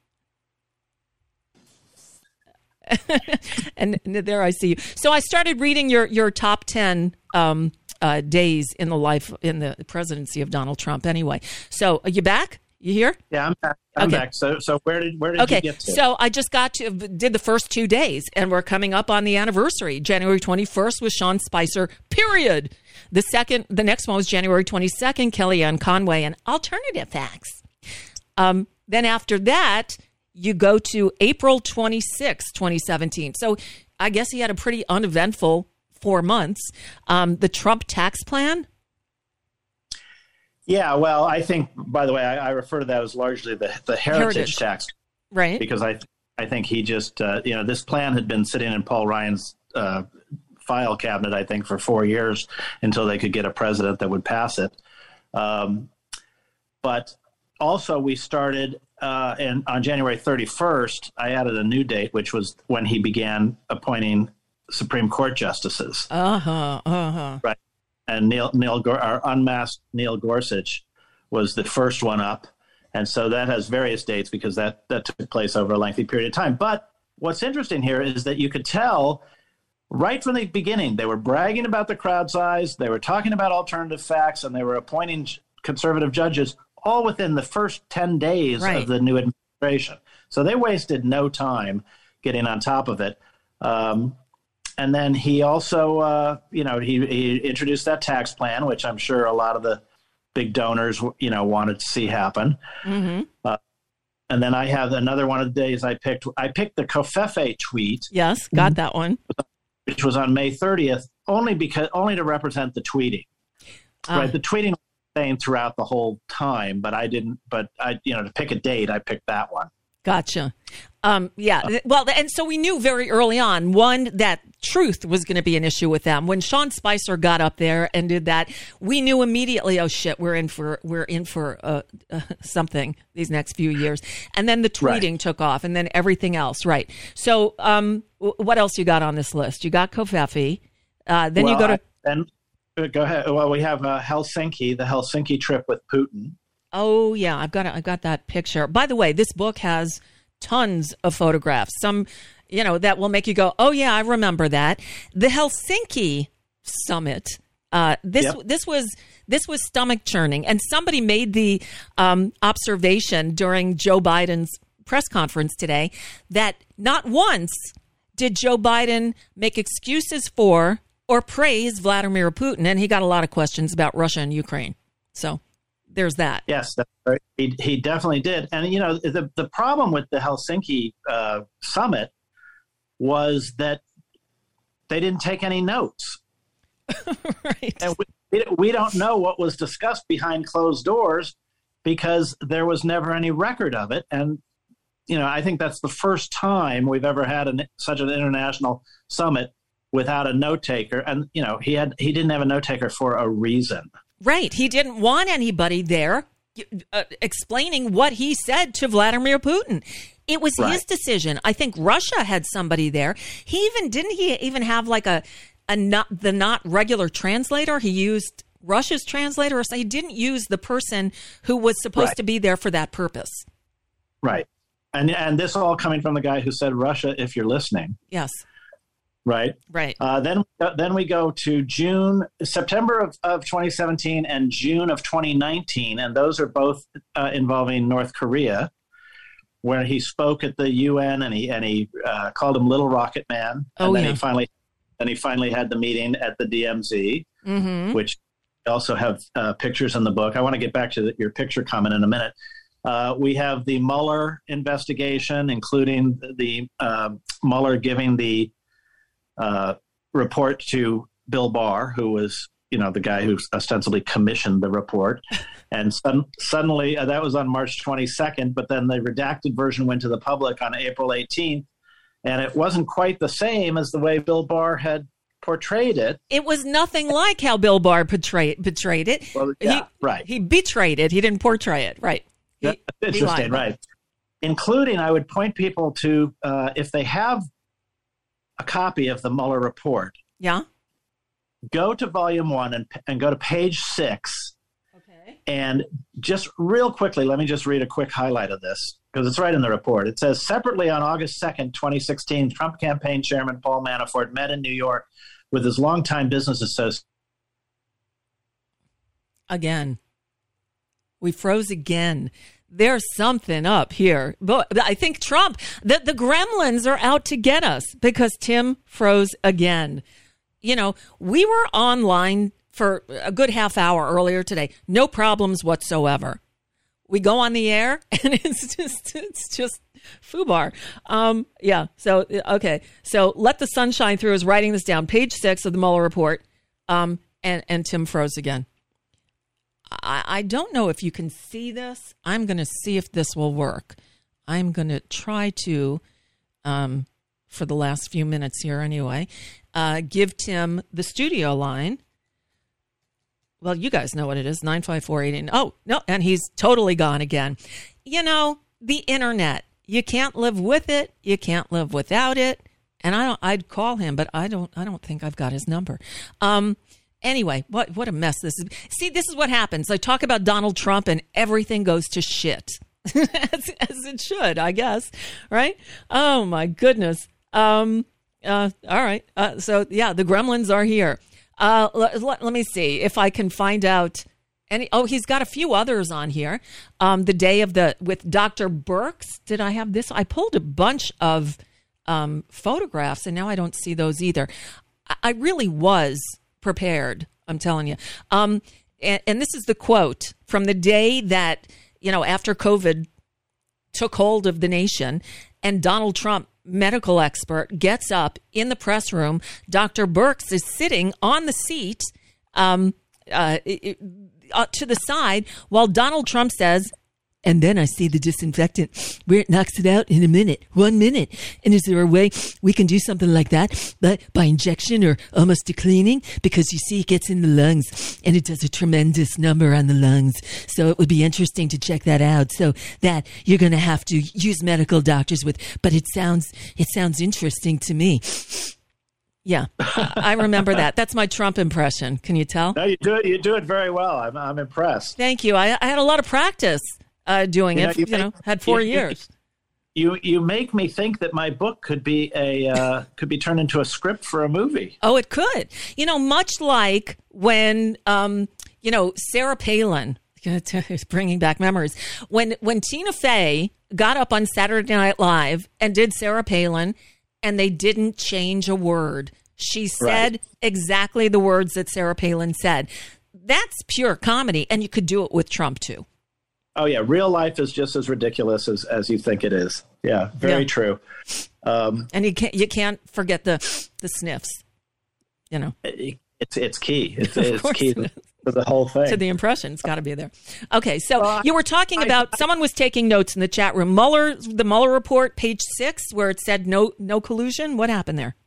S3: and, and there I see you. So I started reading your your top ten um, uh, days in the life in the presidency of Donald Trump. Anyway, so are you back? You here?
S8: Yeah, I'm back. I'm
S3: okay.
S8: back. So, so where did where did
S3: okay.
S8: you get to?
S3: So I just got to did the first two days, and we're coming up on the anniversary. January twenty-first was Sean Spicer. Period. The second, the next one was January twenty-second, Kellyanne Conway and alternative facts. Um, then after that, you go to April twenty-sixth, twenty seventeen. So I guess he had a pretty uneventful four months. Um, the Trump tax plan.
S8: Yeah, well, I think, by the way, I, I refer to that as largely the, the heritage, heritage tax.
S3: Right.
S8: Because I I think he just, uh, you know, this plan had been sitting in Paul Ryan's uh, file cabinet, I think, for four years until they could get a president that would pass it. Um, but also we started uh, and on January thirty-first, I added a new date, which was when he began appointing Supreme Court justices.
S3: Uh-huh, uh-huh.
S8: Right. And Neil, Neil, our unmasked Neil Gorsuch was the first one up. And so that has various dates because that, that took place over a lengthy period of time. But what's interesting here is that you could tell right from the beginning, they were bragging about the crowd size, they were talking about alternative facts, and they were appointing conservative judges all within the first ten days right. of the new administration. So they wasted no time getting on top of it. Um, and then he also, uh, you know, he, he introduced that tax plan, which I'm sure a lot of the big donors, you know, wanted to see happen. Mm-hmm. Uh, and then I have another one of the days I picked. I picked the Covfefe tweet.
S3: Yes, got that one.
S8: Which was on May thirtieth, only because only to represent the tweeting. Uh, right, the tweeting was the same throughout the whole time, but I didn't. But I, you know, to pick a date, I picked that one.
S3: Gotcha. Um, yeah. Well, and so we knew very early on, one, that truth was going to be an issue with them. When Sean Spicer got up there and did that, we knew immediately, oh shit, we're in for we're in for uh, uh, something these next few years. And then the tweeting right. took off, and then everything else. Right. So, um, what else you got on this list? You got Covfefe. Uh, then
S8: well,
S3: you go to.
S8: Then go ahead. Well, we have uh, Helsinki, the Helsinki trip with Putin.
S3: Oh yeah, I've got I've got that picture. By the way, this book has tons of photographs. Some, you know, that will make you go, "Oh yeah, I remember that." The Helsinki summit. Uh, this yep. this was this was stomach churning, and somebody made the um, observation during Joe Biden's press conference today that not once did Joe Biden make excuses for or praise Vladimir Putin, and he got a lot of questions about Russia and Ukraine. So. There's that.
S8: Yes, that's right. He, he definitely did. And, you know, the, the problem with the Helsinki uh, summit was that they didn't take any notes.
S3: Right.
S8: And we, we don't know what was discussed behind closed doors because there was never any record of it. And, you know, I think that's the first time we've ever had an, such an international summit without a note taker. And, you know, he had he didn't have a note taker for a reason.
S3: Right. He didn't want anybody there uh, explaining what he said to Vladimir Putin. It was right. his decision. I think Russia had somebody there. He even didn't he even have like a, a not the not regular translator. He used Russia's translator. So he didn't use the person who was supposed
S8: right.
S3: to be there for that purpose.
S8: Right. And and this all coming from the guy who said, Russia, if you're listening.
S3: Yes.
S8: Right.
S3: Right.
S8: Uh, then then we go to June, September of, of twenty seventeen and June of twenty nineteen. And those are both uh, involving North Korea, where he spoke at the U N and he and he uh, called him Little Rocket Man. And
S3: oh,
S8: then
S3: yeah.
S8: he finally then he finally had the meeting at the D M Z,
S3: mm-hmm.
S8: which we also have uh, pictures in the book. I want to get back to the, your picture comment in a minute. Uh, we have the Mueller investigation, including the uh, Mueller giving the Uh, report to Bill Barr, who was, you know, the guy who ostensibly commissioned the report. And sudden, suddenly, uh, that was on March twenty-second, but then the redacted version went to the public on April eighteenth. And it wasn't quite the same as the way Bill Barr had portrayed it.
S3: It was nothing like how Bill Barr portrayed, portrayed it.
S8: Well, yeah,
S3: he,
S8: right.
S3: He betrayed it. He didn't portray it. Right. He,
S8: That's interesting, right. Including, I would point people to, uh, if they have a copy of the Mueller report.
S3: Yeah.
S8: Go to volume one and, and go to page six.
S3: Okay.
S8: And just real quickly, let me just read a quick highlight of this because it's right in the report. It says, separately on August second, twenty sixteen, Trump campaign chairman Paul Manafort met in New York with his longtime business associate.
S3: Again. We froze again. There's something up here. But I think Trump, the, the gremlins are out to get us because Tim froze again. You know, we were online for a good half hour earlier today. No problems whatsoever. We go on the air and it's just, it's just foobar. Um, yeah. So, okay. So let the sunshine through is writing this down. Page six of the Mueller report. Um, and, and Tim froze again. I, I don't know if you can see this. I'm going to see if this will work. I'm going to try to, um, for the last few minutes here anyway, uh, give Tim the studio line. Well, you guys know what it is, nine five four eight eight. Oh, no, and he's totally gone again. You know, the internet. You can't live with it. You can't live without it. And I don't, I'd call him, but I don't, I don't think I've got his number. Um, anyway, what, what a mess this is. See, this is what happens. I talk about Donald Trump and everything goes to shit. as, as it should, I guess. Right? Oh my goodness. Um, uh, all right. Uh, so yeah, the gremlins are here. Uh, let, let, let me see if I can find out any. Oh, he's got a few others on here. Um, the day of the, with Doctor Birx. Did I have this? I pulled a bunch of, um, photographs and now I don't see those either. I, I really was prepared. I'm telling you. Um, and, and this is the quote from the day that, you know, after COVID took hold of the nation and Donald Trump, medical expert, gets up in the press room. Doctor Birx is sitting on the seat um, uh, it, uh, to the side while Donald Trump says, and then I see the disinfectant where it knocks it out in a minute, one minute. And is there a way we can do something like that, but by injection or almost a cleaning? Because you see, it gets in the lungs and it does a tremendous number on the lungs. So it would be interesting to check that out. So that you're going to have to use medical doctors with, but it sounds, it sounds interesting to me. Yeah, I remember that. That's my Trump impression. Can you tell?
S8: No, you do it. You do it very well. I'm, I'm impressed.
S3: Thank you. I, I had a lot of practice. Uh, doing
S8: you
S3: it,
S8: know, you,
S3: you
S8: make,
S3: know, had four
S8: you,
S3: years.
S8: You you make me think that my book could be a uh, could be turned into a script for a movie.
S3: Oh, it could. You know, much like when um, you know, Sarah Palin. Bringing back memories. When when Tina Fey got up on Saturday Night Live and did Sarah Palin, and they didn't change a word. She said right. exactly the words that Sarah Palin said. That's pure comedy, and you could do it with Trump too.
S8: Oh, yeah. Real life is just as ridiculous as, as you think it is. Yeah, very yeah. true. Um,
S3: and you can't you can't forget the the sniffs, you know.
S8: It's it's key. It's, it's key to, to the whole thing.
S3: To the impression. It's got to be there. Okay, so
S8: well,
S3: you were talking
S8: I,
S3: about,
S8: I,
S3: someone was taking notes in the chat room. Mueller, the Mueller report, page six, where it said no no collusion. What happened there?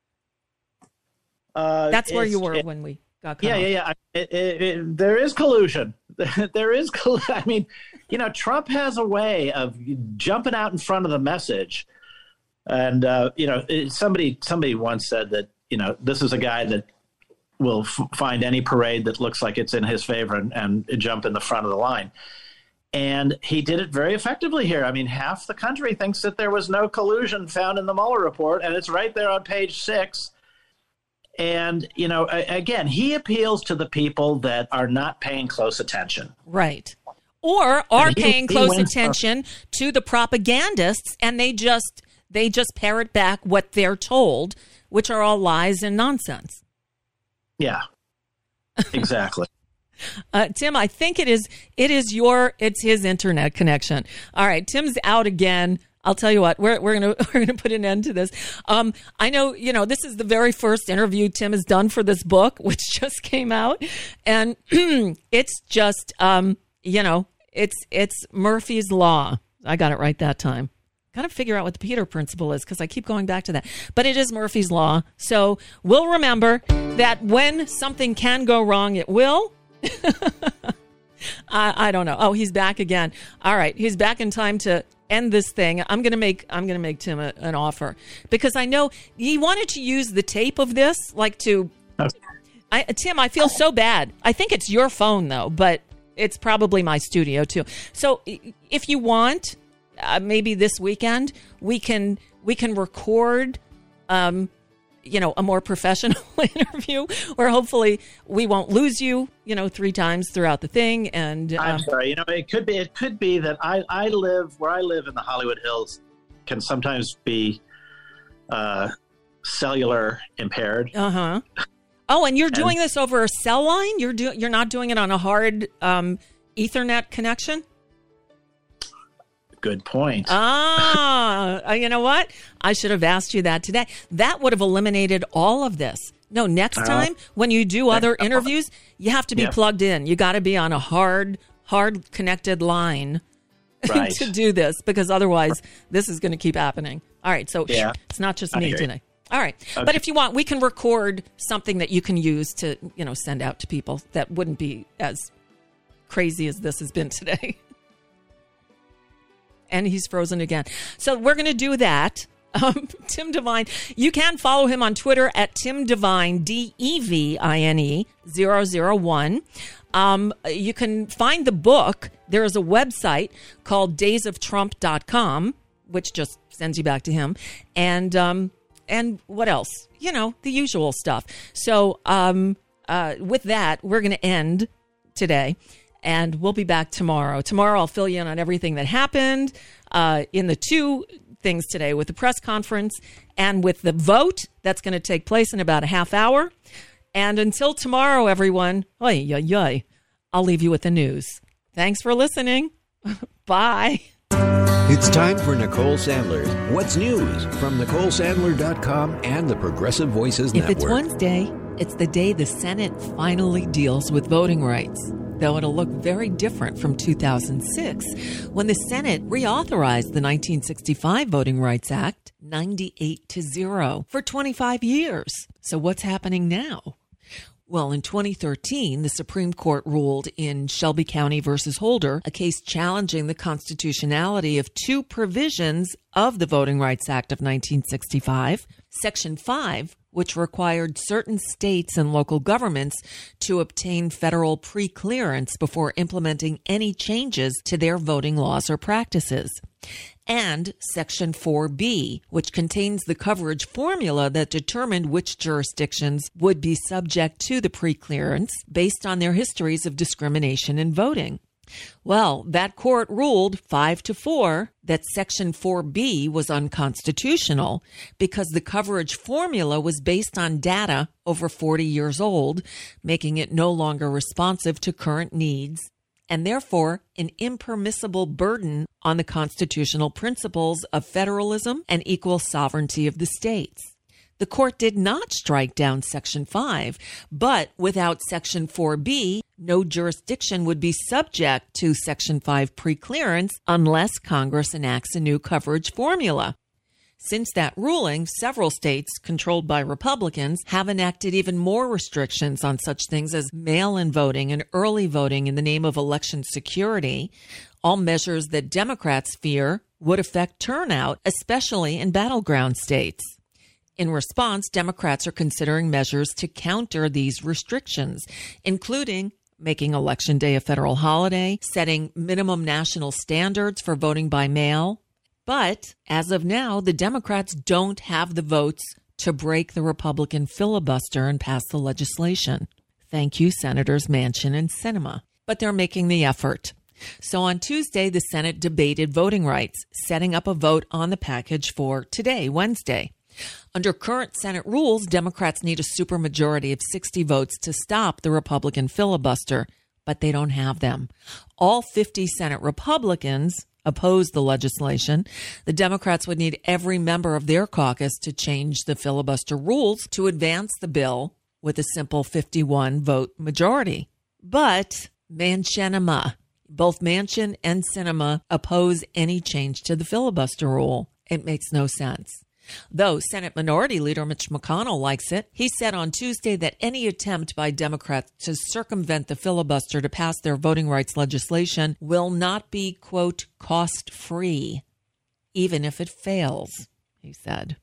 S8: Uh,
S3: That's where you were it, when we... Got
S8: yeah, yeah, yeah, it, it, it, there is collusion. There is collusion. I mean, you know, Trump has a way of jumping out in front of the message. And, uh, you know, somebody somebody once said that, you know, this is a guy that will f- find any parade that looks like it's in his favor and, and jump in the front of the line. And he did it very effectively here. I mean, half the country thinks that there was no collusion found in the Mueller report, and it's right there on page six. And, you know, again, he appeals to the people that are not paying close attention.
S3: Right. Or are he, paying he close attention from- to the propagandists, and they just they just parrot back what they're told, which are all lies and nonsense.
S8: Yeah, exactly.
S3: uh, Tim, I think it is it is your it's his internet connection. All right, Tim's out again. I'll tell you what, we're we're gonna we're gonna put an end to this. Um, I know, you know, this is the very first interview Tim has done for this book, which just came out, and it's just, um, you know, it's it's Murphy's Law. I got it right that time. Got to figure out what the Peter Principle is because I keep going back to that. But it is Murphy's Law, so we'll remember that when something can go wrong, it will. I, I don't know. Oh, he's back again. All right, he's back in time to end this thing. I'm gonna make I'm gonna make Tim a, an offer because I know he wanted to use the tape of this, like to. I, Tim, I feel so bad. I think it's your phone though, but it's probably my studio too. So if you want, uh, maybe this weekend we can we can record. Um, you know, a more professional interview where hopefully we won't lose you, you know, three times throughout the thing. And um,
S8: I'm sorry, you know, it could be, it could be that I, I live where I live in the Hollywood Hills can sometimes be uh, cellular impaired.
S3: Uh-huh. Oh, and you're doing and, this over a cell line? You're doing, you're not doing it on a hard um, Ethernet connection?
S8: Good point.
S3: Ah, you know what? I should have asked you that today. That would have eliminated all of this. No, next uh, time when you do other interviews, you have to be yep. plugged in. You got to be on a hard, hard connected line
S8: right.
S3: to do this because otherwise this is going to keep happening. All right, so yeah. it's not just me today. All right, okay. But if you want, we can record something that you can use to, you know, send out to people that wouldn't be as crazy as this has been today. and he's frozen again. So we're going to do that. Um, Tim Devine, you can follow him on Twitter at Tim Devine, D E V I N E, zero zero one. Um, you can find the book. There is a website called days of trump dot com, which just sends you back to him. And um, and what else? You know, the usual stuff. So um, uh, with that, we're going to end today. And we'll be back tomorrow. Tomorrow, I'll fill you in on everything that happened uh, in the two things today with the press conference and with the vote that's going to take place in about a half hour. And until tomorrow, everyone, oy, oy, oy, I'll leave you with the news. Thanks for listening. Bye.
S7: It's time for Nicole Sandler's What's News from Nicole Sandler dot com and the Progressive Voices
S3: if
S7: Network.
S3: If it's Wednesday, it's the day the Senate finally deals with voting rights. Though it'll look very different from two thousand six, when the Senate reauthorized the nineteen sixty-five Voting Rights Act ninety-eight to zero for twenty-five years. So what's happening now? Well, in twenty thirteen, the Supreme Court ruled in Shelby County versus Holder, a case challenging the constitutionality of two provisions of the Voting Rights Act of nineteen sixty-five. Section five, which required certain states and local governments to obtain federal pre-clearance before implementing any changes to their voting laws or practices. And Section four B, which contains the coverage formula that determined which jurisdictions would be subject to the pre-clearance based on their histories of discrimination in voting. Well, that court ruled five to four that Section four B was unconstitutional because the coverage formula was based on data over forty years old, making it no longer responsive to current needs and therefore an impermissible burden on the constitutional principles of federalism and equal sovereignty of the states. The court did not strike down Section five, but without Section four B, no jurisdiction would be subject to Section five preclearance unless Congress enacts a new coverage formula. Since that ruling, several states controlled by Republicans have enacted even more restrictions on such things as mail-in voting and early voting in the name of election security, all measures that Democrats fear would affect turnout, especially in battleground states. In response, Democrats are considering measures to counter these restrictions, including making Election Day a federal holiday, setting minimum national standards for voting by mail. But as of now, the Democrats don't have the votes to break the Republican filibuster and pass the legislation. Thank you, Senators Manchin and Sinema. But they're making the effort. So on Tuesday, the Senate debated voting rights, setting up a vote on the package for today, Wednesday. Under current Senate rules, Democrats need a supermajority of sixty votes to stop the Republican filibuster, but they don't have them. All fifty Senate Republicans oppose the legislation. The Democrats would need every member of their caucus to change the filibuster rules to advance the bill with a simple fifty-one vote majority. But Manchinema, both Manchin and Sinema oppose any change to the filibuster rule. It makes no sense. Though Senate Minority Leader Mitch McConnell likes it, he said on Tuesday that any attempt by Democrats to circumvent the filibuster to pass their voting rights legislation will not be, quote, cost-free, even if it fails, he said.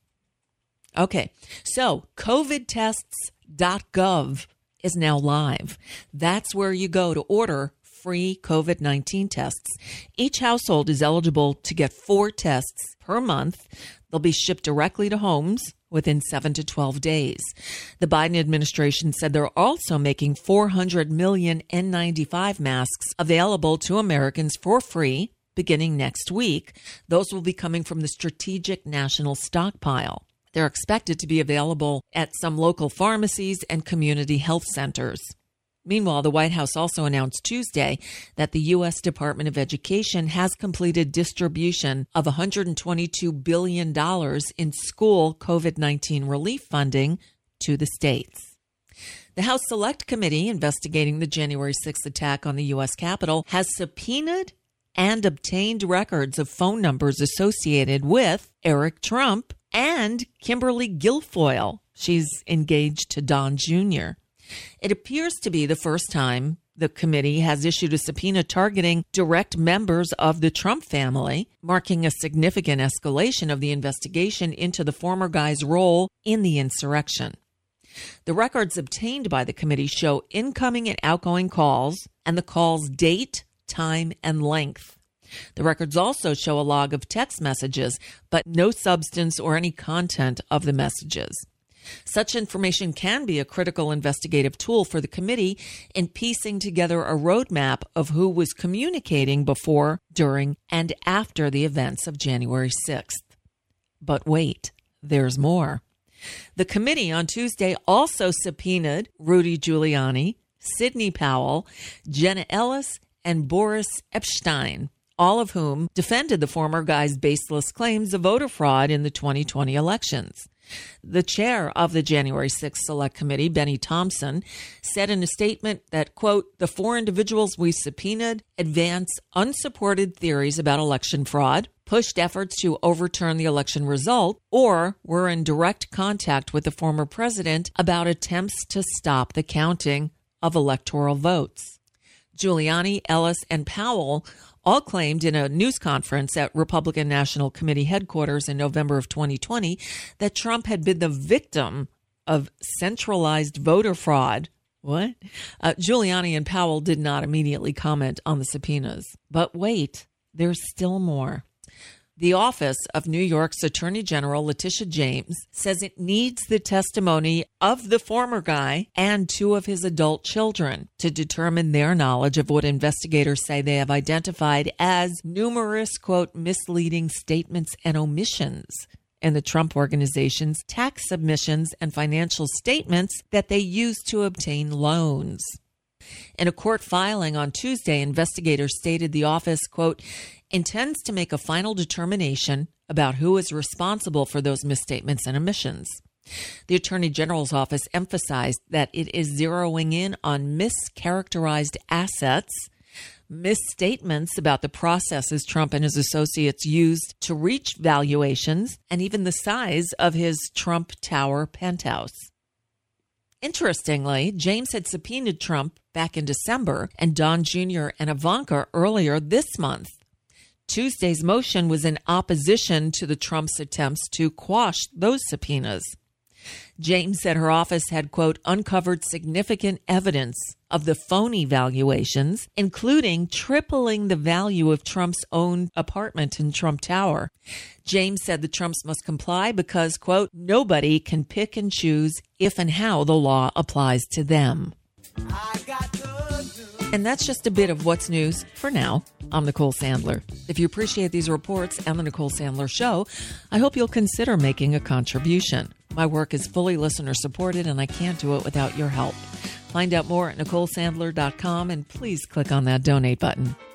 S3: Okay, so covid tests dot gov is now live. That's where you go to order free covid nineteen tests. Each household is eligible to get four tests per month. They'll be shipped directly to homes within seven to twelve days. The Biden administration said they're also making four hundred million N ninety-five masks available to Americans for free beginning next week. Those will be coming from the Strategic National Stockpile. They're expected to be available at some local pharmacies and community health centers. Meanwhile, the White House also announced Tuesday that the U S Department of Education has completed distribution of one hundred twenty-two billion dollars in school covid nineteen relief funding to the states. The House Select Committee investigating the January sixth attack on the U S Capitol has subpoenaed and obtained records of phone numbers associated with Eric Trump and Kimberly Guilfoyle. She's engaged to Don Junior It appears to be the first time The committee has issued a subpoena targeting direct members of the Trump family, marking a significant escalation of the investigation into the former guy's role in the insurrection. The records obtained by the committee show incoming and outgoing calls and the call's date, time, and length. The records also show a log of text messages, but no substance or any content of the messages. Such information can be a critical investigative tool for the committee in piecing together a roadmap of who was communicating before, during, and after the events of January sixth. But wait, there's more. The committee on Tuesday also subpoenaed Rudy Giuliani, Sidney Powell, Jenna Ellis, and Boris Epshteyn, all of whom defended the former guy's baseless claims of voter fraud in the twenty twenty elections. The chair of the January sixth Select Committee, Benny Thompson, said in a statement that, quote, the four individuals we subpoenaed advance unsupported theories about election fraud, pushed efforts to overturn the election result, or were in direct contact with the former president about attempts to stop the counting of electoral votes. Giuliani, Ellis, and Powell all claimed in a news conference at Republican National Committee headquarters in November of twenty twenty that Trump had been the victim of centralized voter fraud. What? Uh, Giuliani and Powell did not immediately comment on the subpoenas. But wait, there's still more. The office of New York's Attorney General Letitia James says it needs the testimony of the former guy and two of his adult children to determine their knowledge of what investigators say they have identified as numerous, quote, misleading statements and omissions in the Trump Organization's tax submissions and financial statements that they used to obtain loans. In a court filing on Tuesday, investigators stated the office, quote, intends to make a final determination about who is responsible for those misstatements and omissions. The Attorney General's office emphasized that it is zeroing in on mischaracterized assets, misstatements about the processes Trump and his associates used to reach valuations, and even the size of his Trump Tower penthouse. Interestingly, James had subpoenaed Trump back in December and Don Junior and Ivanka earlier this month. Tuesday's motion was in opposition to the Trump's attempts to quash those subpoenas. James said her office had, quote, uncovered significant evidence of the phony valuations, including tripling the value of Trump's own apartment in Trump Tower. James said the Trumps must comply because, quote, nobody can pick and choose if and how the law applies to them. I got And that's just a bit of what's news for now. I'm Nicole Sandler. If you appreciate these reports and the Nicole Sandler Show, I hope you'll consider making a contribution. My work is fully listener supported, and I can't do it without your help. Find out more at Nicole Sandler dot com, and please click on that donate button.